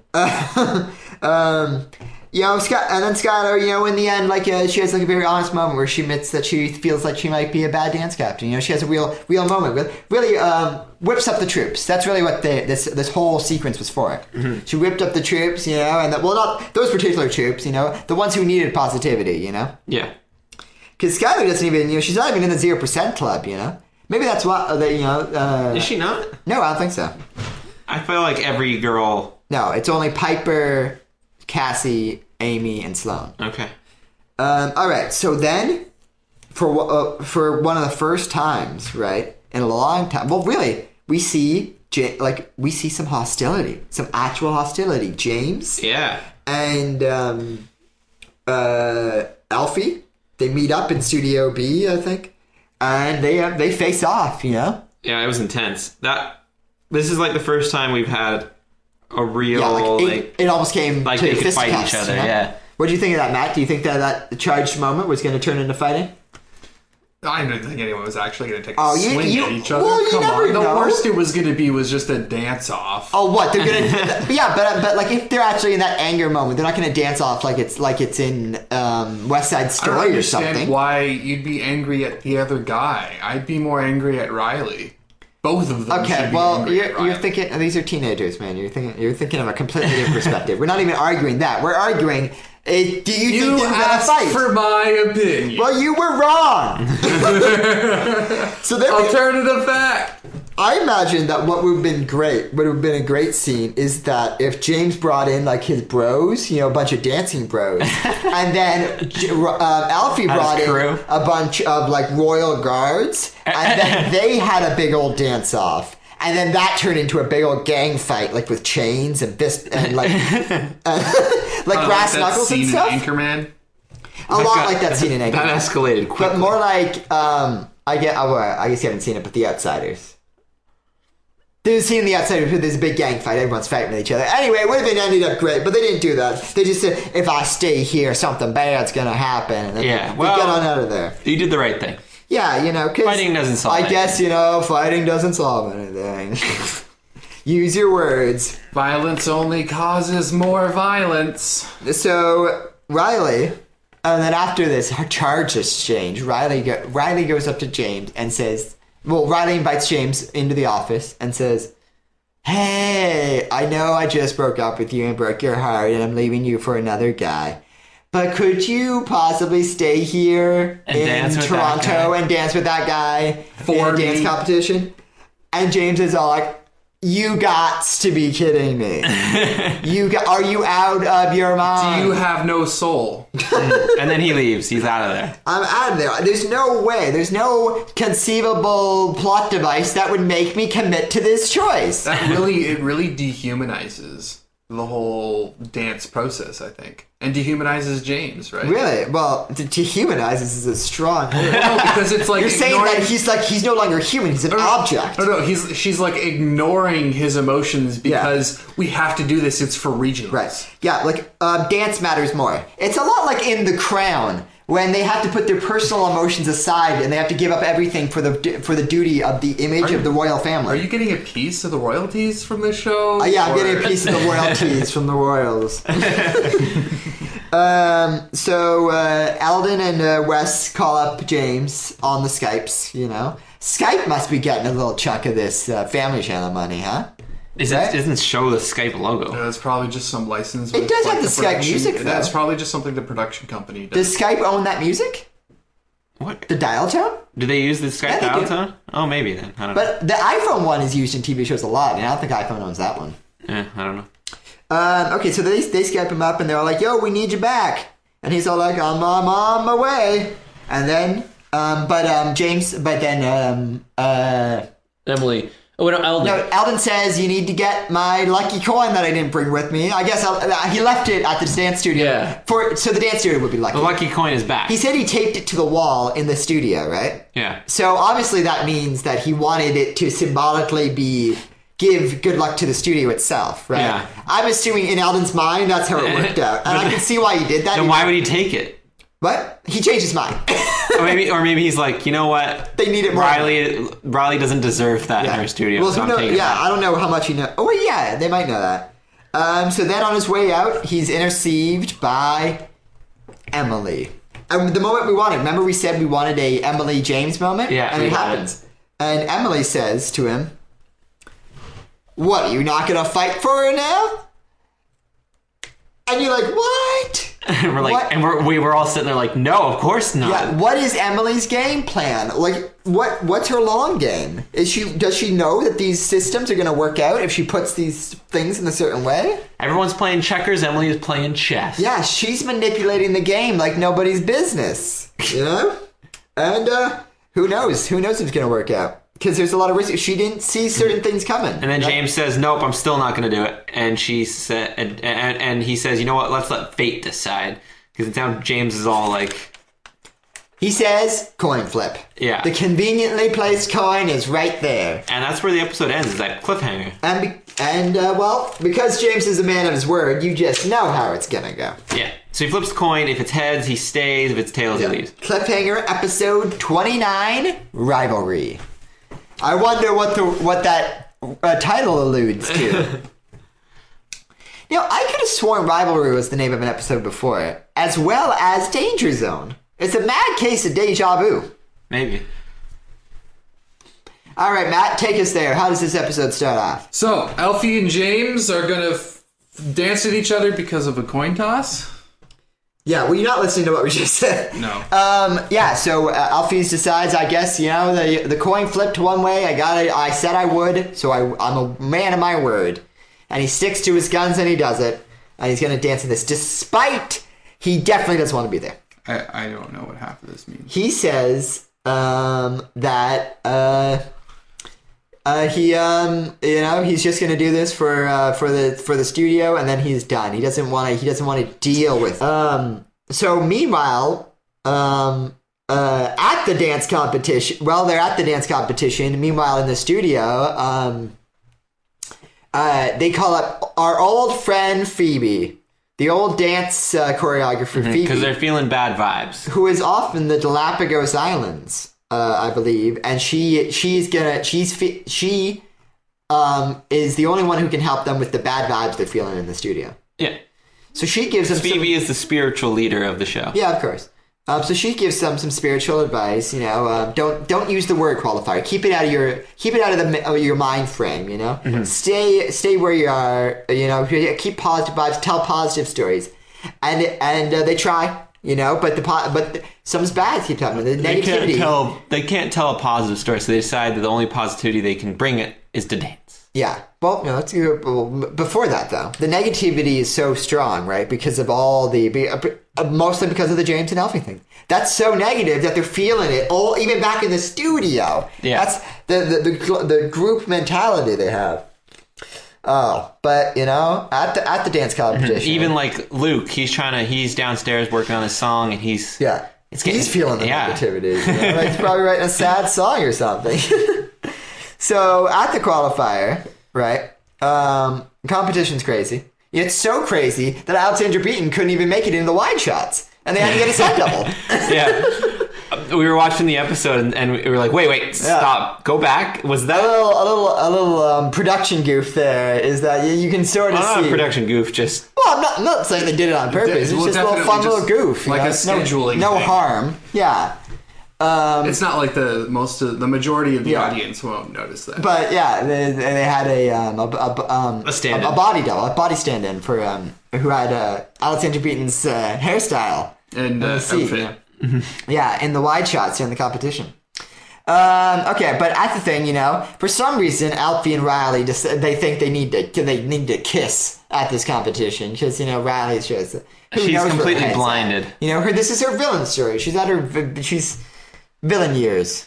You know, and then Skylar, you know, in the end, like she has like a very honest moment where she admits that she feels like she might be a bad dance captain. You know, she has a real moment. Really whips up the troops. That's really what this whole sequence was for. Mm-hmm. She whipped up the troops, you know, and not those particular troops, you know, the ones who needed positivity, you know. Yeah. Because Skylar doesn't even, you know, she's not even in the 0% club, you know. Maybe that's what you know. Is she not? No, I don't think so. I feel like every girl. No, it's only Piper, Cassie, Amy, and Sloane. Okay. All right. So then, for one of the first times, right, in a long time. Well, really, we see some hostility, some actual hostility. James. Yeah. And Alfie. They meet up in Studio B, I think, and they face off. You know. Yeah, it was intense. This is like the first time we've had a real it almost came like to they could fist fight cast, each other. you know? Yeah. What do you think of that, Matt? Do you think that charged moment was going to turn into fighting? I didn't think anyone was actually going to take a swing at each other. Well, Come on, know. The worst it was going to be was just a dance off. Oh, what they're going to? Yeah, but like if they're actually in that anger moment, they're not going to dance off like it's in West Side Story or something. Why you'd be angry at the other guy? I'd be more angry at Riley. both of them. Okay, well, you're thinking these are teenagers, man. You're thinking of a completely different perspective. We're not even arguing that. We're arguing. Do you think this is gonna fight? For my opinion. Well, you were wrong. So there. Alternative fact. I imagine that what would have been a great scene is that if James brought in like his bros, a bunch of dancing bros, and then Alfie brought in a bunch of like royal guards, and then they had a big old dance off. And then that turned into a big old gang fight, like with chains and like brass knuckles and stuff. Anchorman. A lot like that scene in Anchorman. That escalated quickly. But more like, I guess you haven't seen it, but The Outsiders. There's a scene in The Outsiders where there's a big gang fight. Everyone's fighting with each other. Anyway, it would have ended up great, but they didn't do that. They just said, if I stay here, something bad's going to happen. And then they get on out of there. You did the right thing. Yeah, because fighting doesn't solve anything. I guess, fighting doesn't solve anything. Use your words. Violence only causes more violence. So, Riley, and then after this charge exchange, Riley goes up to James and says, Riley invites James into the office and says, hey, I know I just broke up with you and broke your heart and I'm leaving you for another guy. But could you possibly stay here in Toronto and dance with that guy in a dance competition? And James is all like, you gots to be kidding me. Are you out of your mind? Do you have no soul? And then he leaves. He's out of there. I'm out of there. There's no way. There's no conceivable plot device that would make me commit to this choice. It really dehumanizes the whole dance process, I think. And dehumanizes James, right? Really? Well, dehumanizes is a strong word. No, because it's like you're saying that he's no longer human. He's an object. No. She's like ignoring his emotions because we have to do this. It's for regionals. Right. Yeah. Like dance matters more. It's a lot like in The Crown when they have to put their personal emotions aside and they have to give up everything for the duty of the image of the royal family. Are you getting a piece of the royalties from this show? Yeah, I'm getting a piece of the royalties from the royals. So Alden and Wes call up James on the Skypes, Skype must be getting a little chunk of this Family Channel money, huh? It doesn't show the Skype logo. It's probably just some license. It does have the Skype music, though. That's probably just something the production company does. Does Skype own that music? What? The dial tone? Do they use the Skype dial tone? Oh, maybe then. I don't know. But the iPhone one is used in TV shows a lot, and I don't think iPhone owns that one. I don't know. Okay, so they Skype him up, and they're all like, yo, we need you back. And he's all like, I'm on my way. And then, Emily... Oh, no, Alden. No, Alden says you need to get my lucky coin that I didn't bring with me. I guess he left it at the dance studio. Yeah. So the dance studio would be lucky. The lucky coin is back. He said he taped it to the wall in the studio, right? Yeah. So obviously that means that he wanted it to symbolically give good luck to the studio itself, right? Yeah. I'm assuming in Alden's mind that's how it worked out. And I can see why he did that. Then why would he take it? What? He changed his mind. or maybe he's like, you know what? They need it more. Riley doesn't deserve that in her studio. Well, so I don't know how much he knows. Oh, well, yeah, they might know that. So then on his way out, he's interceived by Emily. And the moment we wanted. Remember we said we wanted a Emily James moment? Yeah. And it happens. And Emily says to him, what, are you not going to fight for her now? And you're like, what? And we're like, what? And we were all sitting there like, no, of course not. Yeah, what is Emily's game plan? Like, what's her long game? Does she know that these systems are going to work out if she puts these things in a certain way? Everyone's playing checkers. Emily is playing chess. Yeah, she's manipulating the game like nobody's business. And who knows? Who knows if it's going to work out? Because there's a lot of risk. She didn't see certain things coming. And then James says, nope, I'm still not going to do it. And she said, and he says, you know what? Let's let fate decide. Because now James is all like... He says, coin flip. Yeah. The conveniently placed coin is right there. And that's where the episode ends, is that cliffhanger. And because James is a man of his word, you just know how it's going to go. Yeah. So he flips the coin. If it's heads, he stays. If it's tails, he leaves. Cliffhanger, episode 29, Rivalry. I wonder what that title alludes to. I could have sworn Rivalry was the name of an episode before it, as well as Danger Zone. It's a mad case of deja vu. Maybe. All right, Matt, take us there. How does this episode start off? So, Alfie and James are going to dance with each other because of a coin toss. Yeah, well, you're not listening to what we just said. No. Yeah, so Alphys decides, I guess, the coin flipped one way. I said I would, so I'm a man of my word. And he sticks to his guns and he does it. And he's going to dance in this, despite he definitely doesn't want to be there. I don't know what half of this means. He says that he's just going to do this for the studio, and then he's done. He doesn't want to deal with. So meanwhile, at the dance competition, they're at the dance competition. Meanwhile, in the studio, they call up our old friend Phoebe, the old dance choreographer Phoebe, because they're feeling bad vibes. Who is off in the Galapagos Islands. I believe, and she is the only one who can help them with the bad vibes they're feeling in the studio. Yeah. So she gives them. Phoebe is the spiritual leader of the show. Yeah, of course. So she gives them some spiritual advice. Don't use the word qualifier. Keep it out of your mind frame. Mm-hmm. Stay where you are. Keep positive vibes. Tell positive stories, and they try. But some's bad keep happening. The negativity. They can't tell a positive story, so they decide that the only positivity they can bring it is to dance. Yeah. Well, before that though, the negativity is so strong, right? Because of all mostly because of the James and Alfie thing. That's so negative that they're feeling it all, even back in the studio. Yeah. That's the group mentality they have. Oh, but at the dance competition, even like Luke, he's downstairs working on his song, and he's feeling the negativity. He's probably writing a sad song or something. So at the qualifier, right? Competition's crazy. It's so crazy that Alexandra Beaton couldn't even make it into the wide shots, and they had to get a set double. Yeah. We were watching the episode and we were like, wait, stop, go back. Was that a little production goof? There is that you can sort of see. Not a production goof, just. Well, I'm not saying they did it on purpose. It's just a little fun little goof, like a scheduling. No harm. Yeah. It's not like the majority of the audience won't notice that. But yeah, they had a body double, a body stand-in for who had Alexandra Beaton's hairstyle and outfit. Yeah, in the wide shots in the competition. Okay, but at the thing, for some reason, Alfie and Riley they think they need to kiss at this competition because Riley's just she's completely blinded. This is her villain story. She's villain years,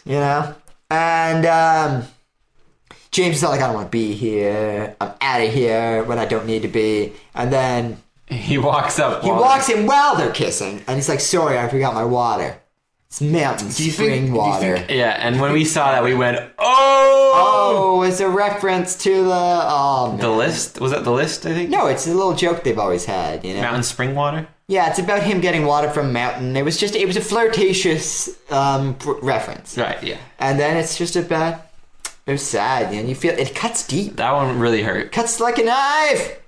and James is like, I don't want to be here. I'm out of here when I don't need to be, and then. He walks up. He walks in while they're kissing, and he's like, "Sorry, I forgot my water. It's mountain spring water." Yeah, and when we saw that, we went, "Oh!" Oh, it's a reference to the list. Was that the list? I think. No, it's a little joke they've always had. Mountain spring water. Yeah, it's about him getting water from a mountain. It was a flirtatious reference. Right. Yeah. And then it's just it was sad, and you feel it cuts deep. That one really hurt. Cuts like a knife.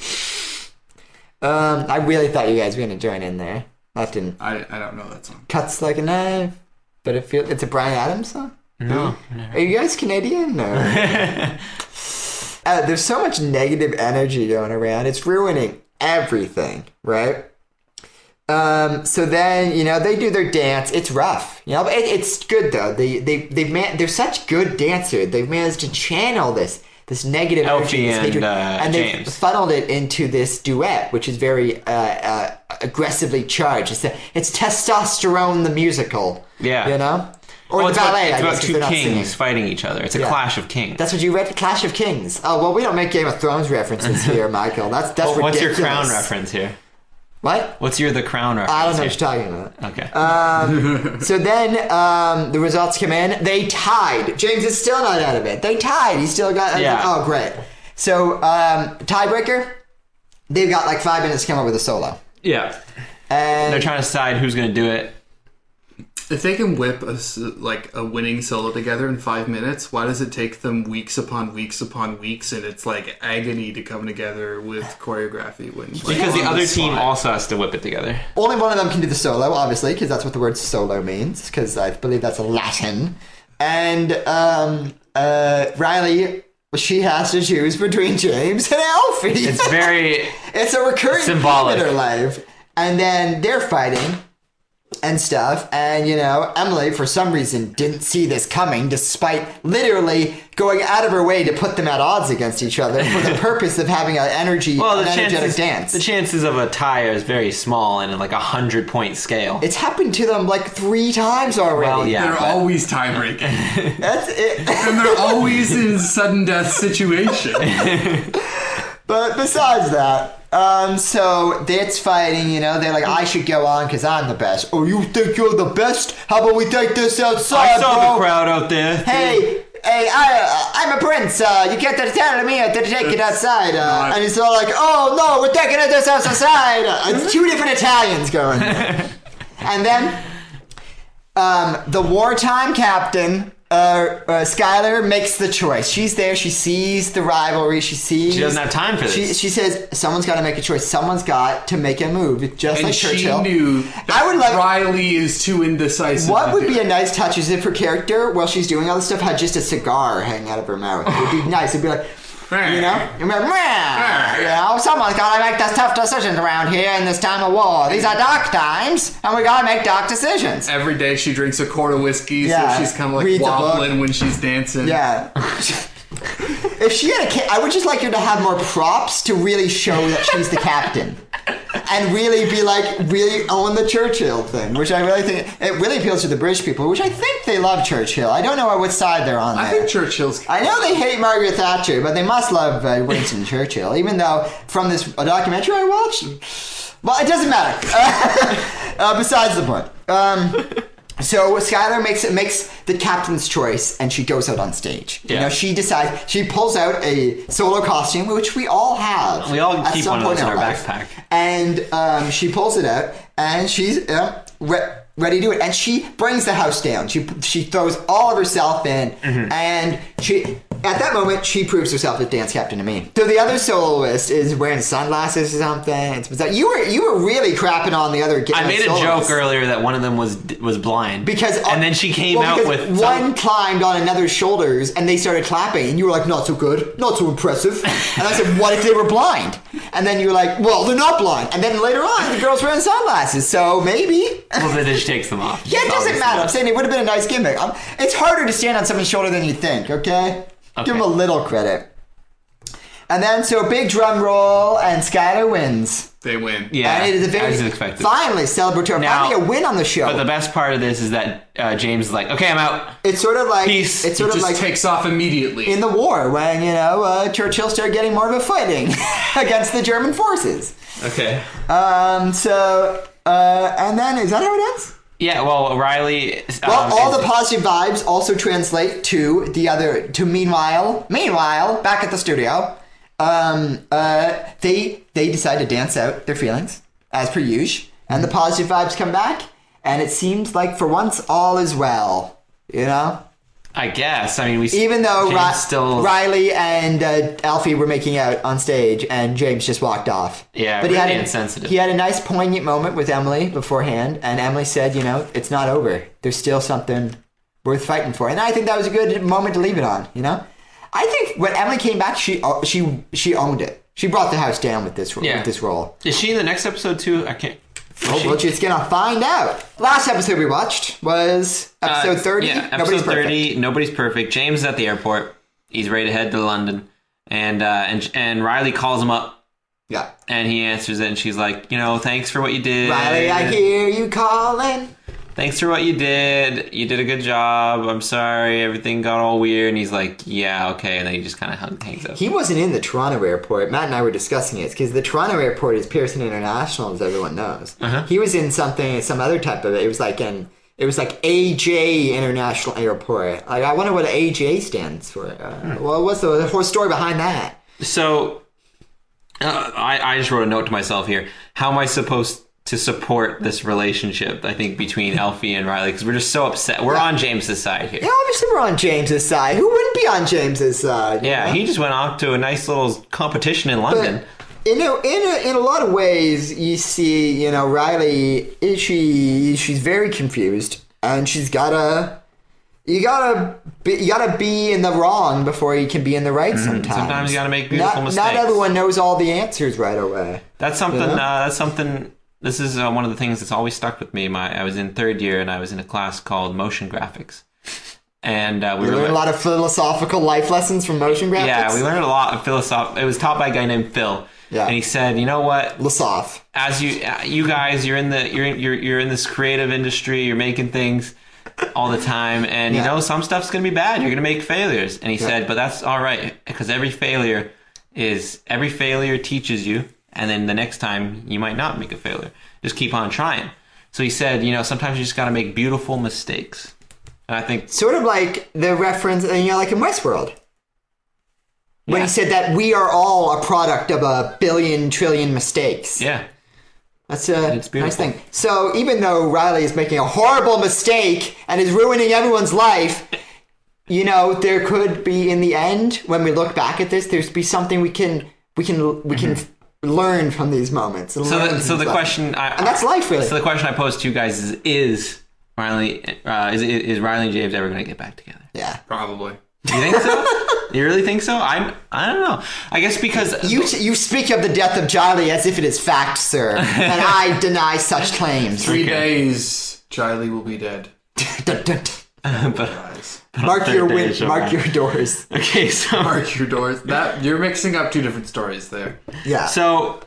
I really thought you guys were going to join in there. I didn't. I don't know that song. Cuts like a knife, but it's a Bryan Adams song? No. Are you guys Canadian? No. There's so much negative energy going around. It's ruining everything, right? So then, they do their dance. It's rough, but it's good though. They're such good dancers. They've managed to channel this negative energy, this hatred, and James. They've funneled it into this duet, which is very aggressively charged. It's Testosterone the musical. Yeah. Or the ballet. It's about two kings fighting each other. It's a clash of kings. That's what you read, Clash of Kings. Oh well, we don't make Game of Thrones references here, Michael. That's ridiculous. What's your Crown reference here? What? What's the Crown reference? I don't know what you're talking about. Okay. So then the results come in. They tied. James is still not out of it. They tied. He still got... Oh, great. So tiebreaker, they've got like 5 minutes to come up with a solo. Yeah. And they're trying to decide who's going to do it. If they can whip a winning solo together in 5 minutes, why does it take them weeks upon weeks upon weeks, and it's like agony to come together with choreography? Because the other team also has to whip it together. Only one of them can do the solo, obviously, because that's what the word solo means, because I believe that's a Latin. And Riley, she has to choose between James and Alfie. It's very it's a recurring symbolic theme in her life. And then they're fighting and stuff. And, Emily, for some reason, didn't see this coming, despite literally going out of her way to put them at odds against each other for the purpose of having an energetic dance. The chances of a tie is very small in like 100-point scale. It's happened to them like 3 times already. Well, yeah, they're always tie-breaking. That's it. And they're always in sudden death situation. But besides that, so it's fighting, they're like, I should go on because I'm the best. Oh, you think you're the best? How about we take this outside, I saw the crowd out there. Hey, I'm a prince. You can't tell me to take it outside. And he's all like, oh, no, we're taking this outside. It's 2 different Italians going. And then the wartime captain... Skylar makes the choice. She's there. She sees the rivalry. She doesn't have time for this. She says, someone's got to make a choice. Someone's got to make a move. Just like Churchill. And she knew that Riley is too indecisive. What would be a nice touch is if her character, while she's doing all this stuff, had just a cigar hanging out of her mouth. It would be nice. It'd be like... You'd be like, someone's got to make those tough decisions around here in this time of war. These are dark times, and we got to make dark decisions. Every day she drinks a quart of whiskey, so she's kind of like wobbling when she's dancing. Yeah. If she had a kid, I would just like her to have more props to really show that she's the captain. And really be like, really own the Churchill thing, which I really think, it really appeals to the British people, which I think they love Churchill. I don't know on which side they're on there. I think Churchill's... I know they hate Margaret Thatcher, but they must love Winston Churchill, even though from this documentary I watched, well, it doesn't matter. Besides the point. So Skylar makes the captain's choice, and she goes out on stage. Yeah. She decides, she pulls out a solo costume, which we all have. We all keep one of those in our backpack. And she pulls it out, and she's ready to do it. And she brings the house down. She throws all of herself in, and at that moment, she proves herself as dance captain to me. So the other soloist is wearing sunglasses or something. It's bizarre. You were really crapping on the other. I made a joke earlier that one of them was blind and then she came out with one climbed on another's shoulders and they started clapping and you were like, not so good, not so impressive. And I said, what if they were blind? And then you were like, well, they're not blind. And then later on, the girl's wearing sunglasses, so maybe. Well, then she takes them off. Yeah, it doesn't matter. I'm saying it would have been a nice gimmick. It's harder to stand on someone's shoulder than you think. Okay. Give him a little credit. And then, so big drum roll, and Skylar wins. They win. Yeah, and it is a very, as expected. Finally, celebratory. Finally, a win on the show. But the best part of this is that James is like, okay, I'm out. It's sort of like... Peace. It's sort of just like... takes off immediately. In the war, when, Churchill started getting more of a fighting against the German forces. Okay. And then, is that how it ends? Yeah, well, Riley... all the positive vibes also translate to meanwhile, back at the studio, they decide to dance out their feelings, as per usual, and the positive vibes come back, and it seems like for once all is well, I guess. I mean, even though Riley and Alfie were making out on stage, and James just walked off. Yeah, but really insensitive. He had a nice poignant moment with Emily beforehand, and Emily said, it's not over. There's still something worth fighting for, and I think that was a good moment to leave it on. I think when Emily came back, she owned it. She brought the house down with this role. Is she in the next episode too? I can't. Well, just gonna find out. Last episode we watched was episode 30. Yeah, episode 30. Nobody's perfect. James is at the airport. He's ready to head to London, and Riley calls him up. Yeah, and he answers it, and she's like, thanks for what you did. Riley, I hear you calling. Thanks for what you did. You did a good job. I'm sorry. Everything got all weird. And he's like, yeah, okay. And then he just kind of hangs up. He wasn't in the Toronto airport. Matt and I were discussing it because the Toronto airport is Pearson International, as everyone knows. Uh-huh. He was in some other type of it. It was like AJ International Airport. Like, I wonder what AJ stands for. Well, what's the whole story behind that? So, I just wrote a note to myself here. How am I supposed to support this relationship, I think, between Alfie and Riley, because we're just so upset. We're on James's side here. Yeah, obviously we're on James's side. Who wouldn't be on James's side? Yeah, he just went off to a nice little competition in London. But, in a lot of ways, you see, Riley, she's very confused, and she's gotta You gotta be in the wrong before you can be in the right. Sometimes you gotta make beautiful mistakes. Not everyone knows all the answers right away. That's something. You know? That's something. This is one of the things that's always stuck with me. I was in third year and I was in a class called motion graphics, and we learned a lot of philosophical life lessons from motion graphics. Yeah, we learned a lot of philosophy. It was taught by a guy named Phil. Yeah. And he said, you know what, Lasov, as you guys, you're in this creative industry. You're making things all the time, and you know some stuff's gonna be bad. You're gonna make failures, and he said, but that's all right, because every failure teaches you, and then the next time you might not make a failure. Just keep on trying. So he said, sometimes you just gotta make beautiful mistakes, and I think sort of like the reference, like in Westworld, when he said that we are all a product of a billion trillion mistakes. Yeah. That's a nice thing. So even though Riley is making a horrible mistake and is ruining everyone's life, there could be, in the end, when we look back at this, there's be something we can learn from these moments. So the question, and that's life, really. So the question I pose to you guys is Riley and James ever going to get back together? Yeah, probably. You think so? You really think so? I don't know. I guess because you speak of the death of Charlie as if it is fact, sir, and I deny such claims. 3 days, Charlie will be dead. Mark your doors. Okay, so mark your doors. That you're mixing up 2 different stories there. Yeah. So,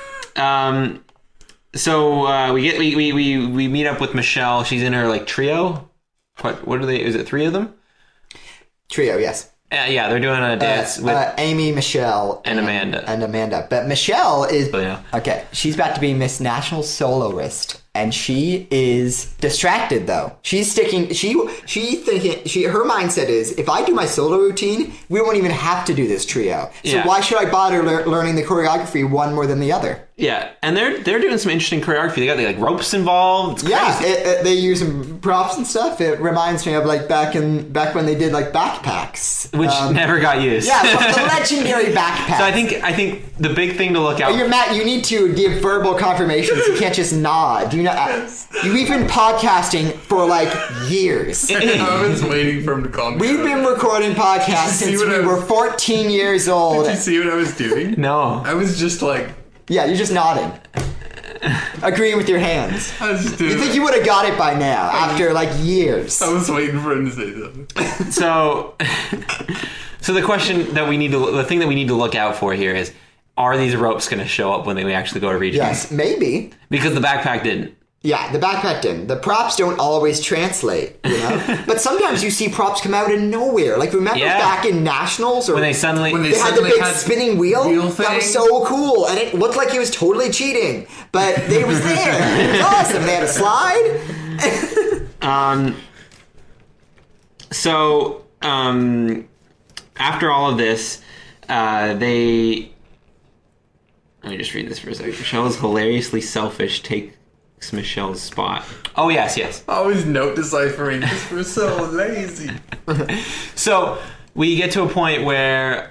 we meet up with Michelle. She's in her trio. What are they? Is it 3 of them? Trio, yes. Yeah, they're doing a dance with Amy, Michelle, and Amanda. But Michelle is okay. She's about to be Miss National Soloist, and she is distracted though. She's sticking. She thinking. Her mindset is, if I do my solo routine, we won't even have to do this trio. So why should I bother learning the choreography one more than the other? Yeah, and they're doing some interesting choreography. They got ropes involved. It's crazy. Yeah, they use some props and stuff. It reminds me of back when they did backpacks, which never got used. Yeah, the legendary backpacks. So I think the big thing to look out. Matt, you need to give verbal confirmations. You can't just nod. You've been podcasting for years. I was waiting for him to call me. We've been recording podcasts since we were 14 years old. Did you see what I was doing? No, I was just yeah, you're just nodding. Agreeing with your hands. I was just doing You think you would have got it by now, after years. I was waiting for him to say something. So the question that the thing that we need to look out for here is, are these ropes going to show up when we actually go to regionals? Yes, maybe. Because the backpack didn't. Yeah, the backpack didn't. The props don't always translate, But sometimes you see props come out of nowhere. Remember back in Nationals? Or when they had the big spinning wheel thing? That was so cool. And it looked like he was totally cheating. But it was there. It was awesome. They had a slide. After all of this, let me just read this for a second. Michelle is hilariously selfish. Takes Michelle's spot. Oh, yes. Always note deciphering because we're so lazy. So we get to a point where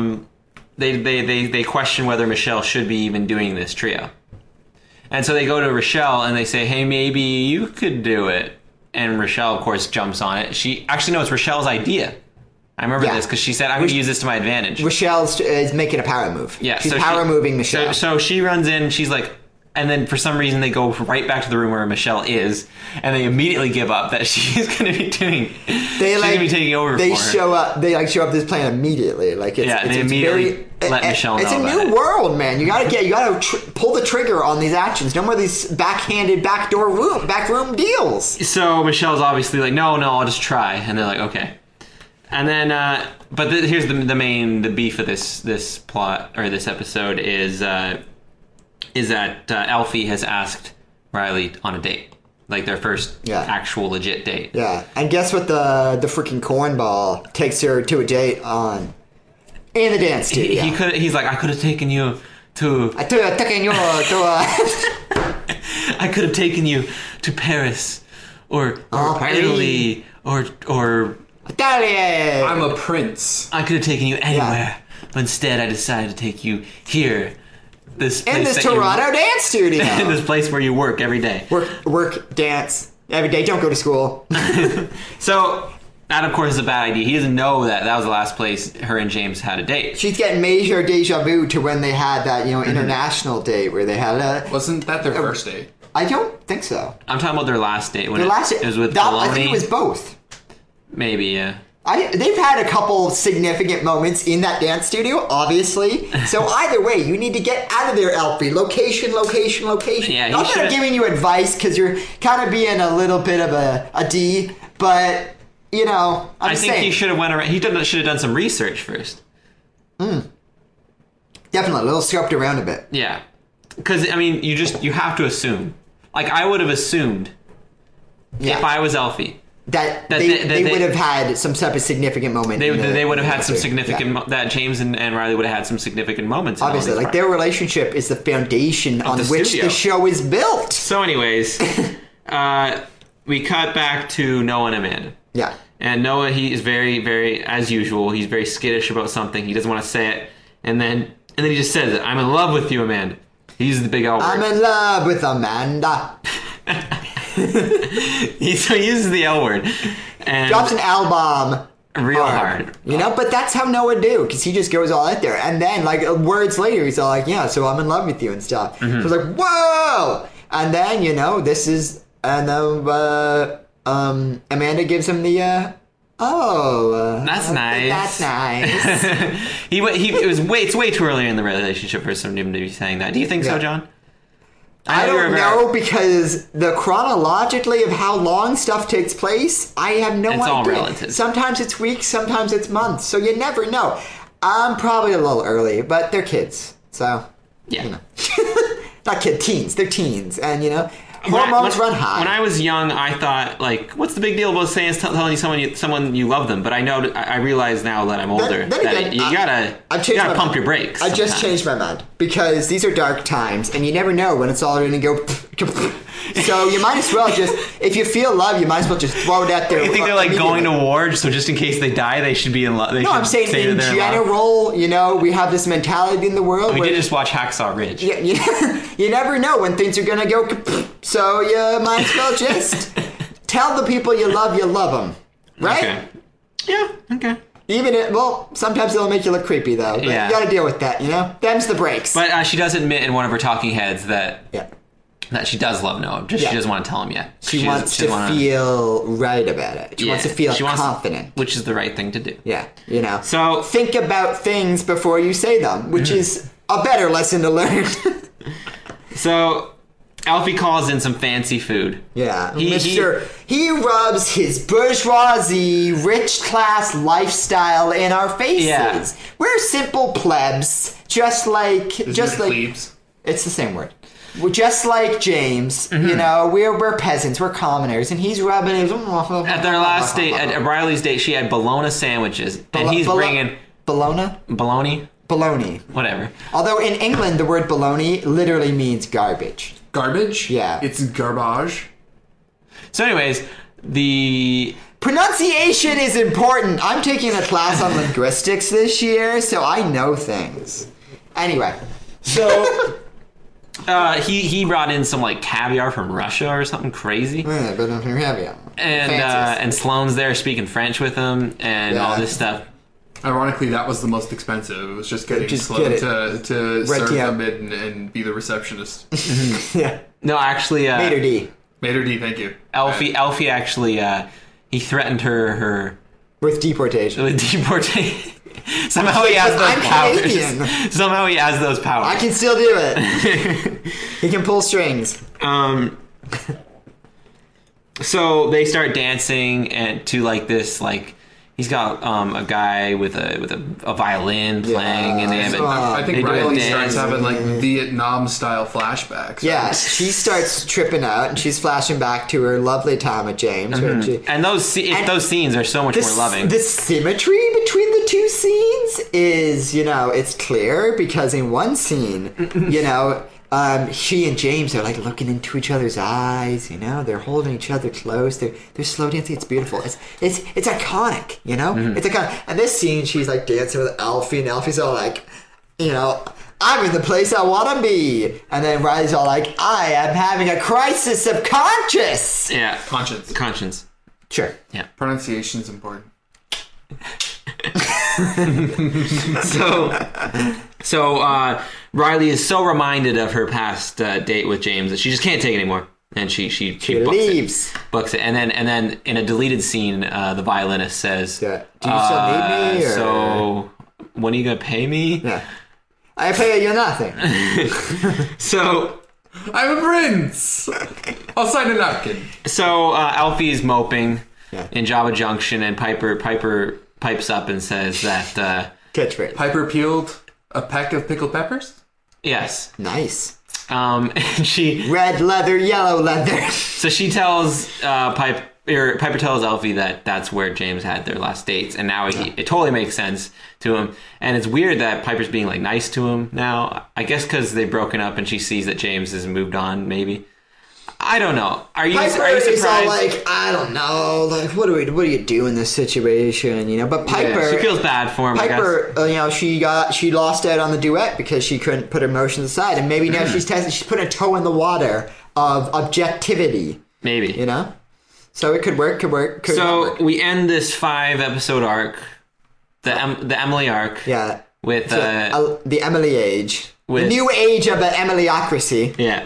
they question whether Michelle should be even doing this trio. And so they go to Rochelle and they say, hey, maybe you could do it. And Rochelle, of course, jumps on it. She actually knows Rochelle's idea. I remember this because she said, I'm going to use this to my advantage. Rochelle is making a power move. Yeah, she's power moving Michelle. So she runs in, she's and then for some reason they go right back to the room where Michelle is, and they immediately give up that she's going to be doing. She's going to be taking over. They for her. show up. They show up this plan immediately. They immediately let Michelle know. It's a new world, man. You gotta pull the trigger on these actions. No more of these backhanded backroom deals. So Michelle's obviously no, I'll just try, and they're okay. And then, here's the beef of this plot or this episode is that Alfie has asked Riley on a date, their first actual legit date. Yeah, and guess what? The freaking cornball takes her to a date on in the dance studio. He's I could have taken you to. I could have taken you to. I could have taken you to Paris or Italy or. Italy. I'm a prince. I could have taken you anywhere, but instead I decided to take you here. In this Toronto dance studio. In this place where you work every day. Work, dance every day. Don't go to school. So That, of course, is a bad idea. He doesn't know that was the last place her and James had a date. She's getting major deja vu to when they had that, international date where they had Wasn't that their first date? I don't think so. I'm talking about their last date. When their last date. It was with I think it was both. Maybe, yeah. They've had a couple significant moments in that dance studio, obviously. So either way, you need to get out of there, Alfie. Location. Yeah, Not that I'm giving you advice because you're kind of being a little bit of a D, but I think he should have went around. He should have done some research first. Definitely, a little scoped around a bit. Yeah, because you have to assume. Like I would have assumed, if I was Alfie. That they would have had some type of significant moment. They would have had some significant that James and Riley would have had some significant moments. Obviously, like their relationship is the foundation on which the show is built. So, anyways, we cut back to Noah and Amanda. Yeah, and Noah, he is very, very, as usual, he's very skittish about something. He doesn't want to say it, and then he just says it. I'm in love with you, Amanda. He uses the big L word. I'm in love with Amanda. He uses the L word and drops an L bomb real hard. But that's how Noah do, because he just goes all out there, and then like words later he's all like, yeah, so I'm in love with you and stuff. So it's like, whoa, and then this is Amanda gives him the that's nice. That's nice. It's way too early in the relationship for someone to be saying that. Do you think so, John? I don't know, because the chronologically of how long stuff takes place, I have no idea. It's all relative. Sometimes it's weeks, sometimes it's months, so you never know. I'm probably a little early, but they're kids, so yeah. Not teens. They're teens, and hormones run high. When I was young, I thought, like, what's the big deal about telling someone you love them? But I realize now that I'm older that you gotta pump your brakes. I just changed my mind, because these are dark times, and you never know when it's all going to go. So you might as well just, if you feel love, you might as well just throw it out there. You think they're like going to war, so just in case they die, they should be in love? No, I'm saying in general, we have this mentality in the world. We did just watch Hacksaw Ridge. You never know when things are going to go. So you might as well just tell the people you love them, right? Okay. Yeah. Okay. Sometimes it'll make you look creepy though. But you got to deal with that. Them's the breaks. But she does admit in one of her talking heads that she does love Noah. She doesn't want to tell him yet. She wants to feel right about it. She wants to feel confident, which is the right thing to do. Yeah. So think about things before you say them, which is a better lesson to learn. So Alfie calls in some fancy food. Yeah, he rubs his bourgeoisie, rich class lifestyle in our faces. Yeah. We're simple plebs, just like plebes. It's the same word. Just like James, we're peasants, we're commoners, and he's rubbing his. At their last date, at Riley's date, she had bologna sandwiches, and he's bringing bologna. Whatever. Although in England, the word bologna literally means garbage. Garbage? Yeah. It's garbage. So anyways, the pronunciation is important. I'm taking a class on linguistics this year, so I know things. Anyway, so he brought in some like caviar from Russia or something crazy. Yeah, but caviar. And Sloane's there speaking French with him and all this stuff. Ironically, that was the most expensive. It was just getting Sloane to serve them and be the receptionist. Yeah. No, actually... Mater D, thank you. Alfie actually... he threatened her... With deportation. Somehow he has those powers. Somehow he has those powers. I can still do it. He can pull strings. So they start dancing and to like this like... He's got a guy with a violin playing, and they have I think Riley starts having like Vietnam style flashbacks. Yeah, right? She starts tripping out, and she's flashing back to her lovely time with James. And those scenes are so much more loving. The symmetry between the two scenes is, it's clear because in one scene, she and James are like looking into each other's eyes, they're holding each other close, they're slow dancing, it's beautiful, it's iconic, it's iconic. And this scene, she's like dancing with Alfie, and Alfie's all like, I'm in the place I want to be, and then Riley's all like, I am having a crisis of conscience. Yeah, conscience. Sure. Yeah. Pronunciation is important. So Riley is so reminded of her past date with James that she just can't take it anymore, and she leaves. Books it, and then in a deleted scene, the violinist says, "Do you still need me?" Or... So when are you gonna pay me? Yeah, I pay you nothing. So I'm a prince. I'll sign a napkin. So Alfie's moping in Java Junction, and Piper pipes up and says that catchphrase. Piper peeled a peck of pickled peppers? Yes. Nice. And she... Red leather, yellow leather. So she tells Piper tells Alfie that that's where James had their last dates, and now it totally makes sense to him. And it's weird that Piper's being like nice to him now. I guess because they've broken up and she sees that James has moved on, maybe. I don't know. Are you surprised? Is all like, I don't know, like what do you do in this situation, you know? But Piper, she feels bad for him. Piper, you know, she lost out on the duet because she couldn't put her emotions aside, and maybe now she's putting a toe in the water of objectivity. Maybe, you know. So it could work. So we end this 5-episode arc, the Emily arc. Yeah. With the Emily age, the new age of the Emilyocracy. Yeah.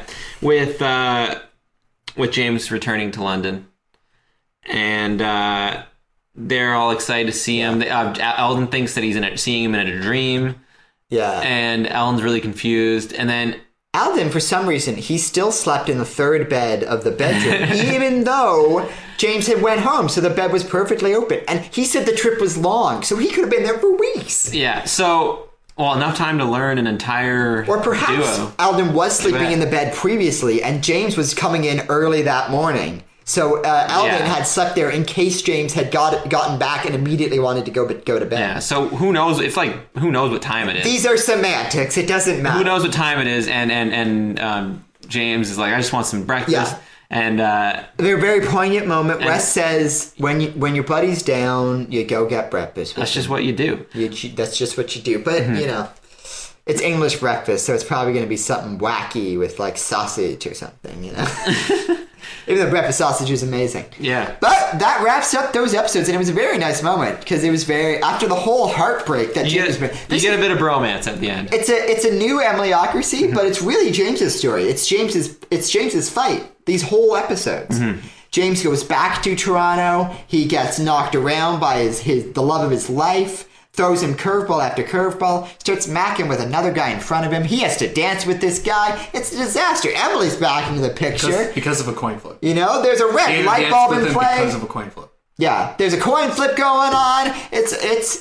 With James returning to London, and they're all excited to see him. Eldon thinks that he's seeing him in a dream. Yeah, and Elden's really confused. And then Eldon, for some reason, he still slept in the third bed of the bedroom, even though James had went home, so the bed was perfectly open. And he said the trip was long, so he could have been there for weeks. Yeah, so... Well, enough time to learn an entire Or perhaps duo. Eldon was sleeping in the bed previously, and James was coming in early that morning. So Eldon had slept there in case James had gotten back and immediately wanted to go to bed. Yeah, so who knows? It's like, who knows what time it is? These are semantics. It doesn't matter. Who knows what time it is? And James is like, I just want some breakfast. Yeah. And a very poignant moment. Wes says, when your buddy's down, you go get breakfast. That's just what you do. That's just what you do. But, you know, it's English breakfast, so it's probably going to be something wacky with, like, sausage or something, you know? Even though breakfast sausage is amazing. Yeah. But that wraps up those episodes, and it was a very nice moment, because it was after the whole heartbreak that James... You get a bit of bromance at the end. It's a new Emilyocracy, but it's really James's story. It's James's fight. These whole episodes. Mm-hmm. James goes back to Toronto. He gets knocked around by the love of his life. Throws him curveball after curveball. Starts macking with another guy in front of him. He has to dance with this guy. It's a disaster. Emily's back into the picture because of a coin flip. You know, there's a red light bulb in play because of a coin flip. Yeah, there's a coin flip going on. It's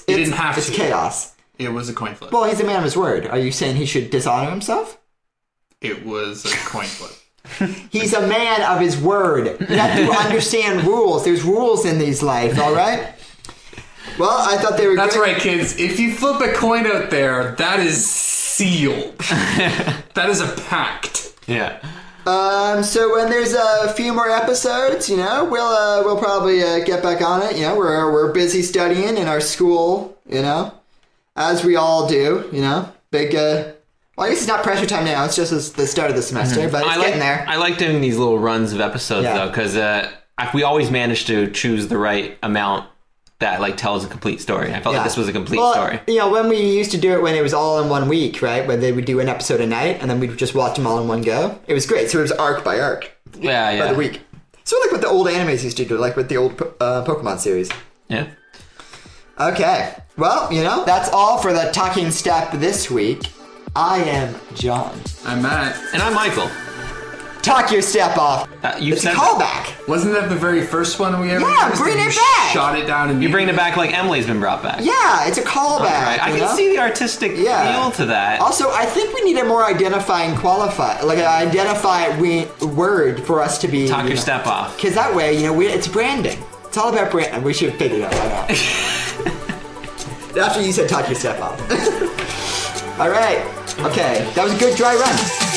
chaos. It was a coin flip. Well, he's a man of his word. Are you saying he should dishonor himself? It was a coin flip. He's a man of his word. You have to understand rules. There's rules in these life, all right? Well, I thought they were That's right, kids. If you flip a coin out there, that is sealed. That is a pact. Yeah. So when there's a few more episodes, you know, we'll probably get back on it. You know, we're busy studying in our school, you know, as we all do, you know. Big well, I guess it's not pressure time now. It's just the start of the semester, but it's getting there. I like doing these little runs of episodes, though, because we always manage to choose the right amount that, like, tells a complete story. I felt like this was a complete story. You know, when we used to do it when it was all in 1 week, right? When they would do an episode a night, and then we'd just watch them all in one go. It was great. So it was arc by arc. Yeah. By the week. Sort of like what the old animes used to do, like with the old Pokemon series. Yeah. Okay. Well, you know, that's all for the Talking Step this week. I am John. I'm Matt. And I'm Michael. Talk your step off. It's a callback. Wasn't that the very first one we ever used? Yeah, bring it back. Shot it down. You bring it back like Emily's been brought back. Yeah, it's a callback. Right. I can see the artistic feel to that. Also, I think we need a more identifying word for us to be... Talk your step off. Because that way, you know, it's branding. It's all about branding. We should have figured it out by now. After you said talk your step off. All right. Okay. That was a good dry run.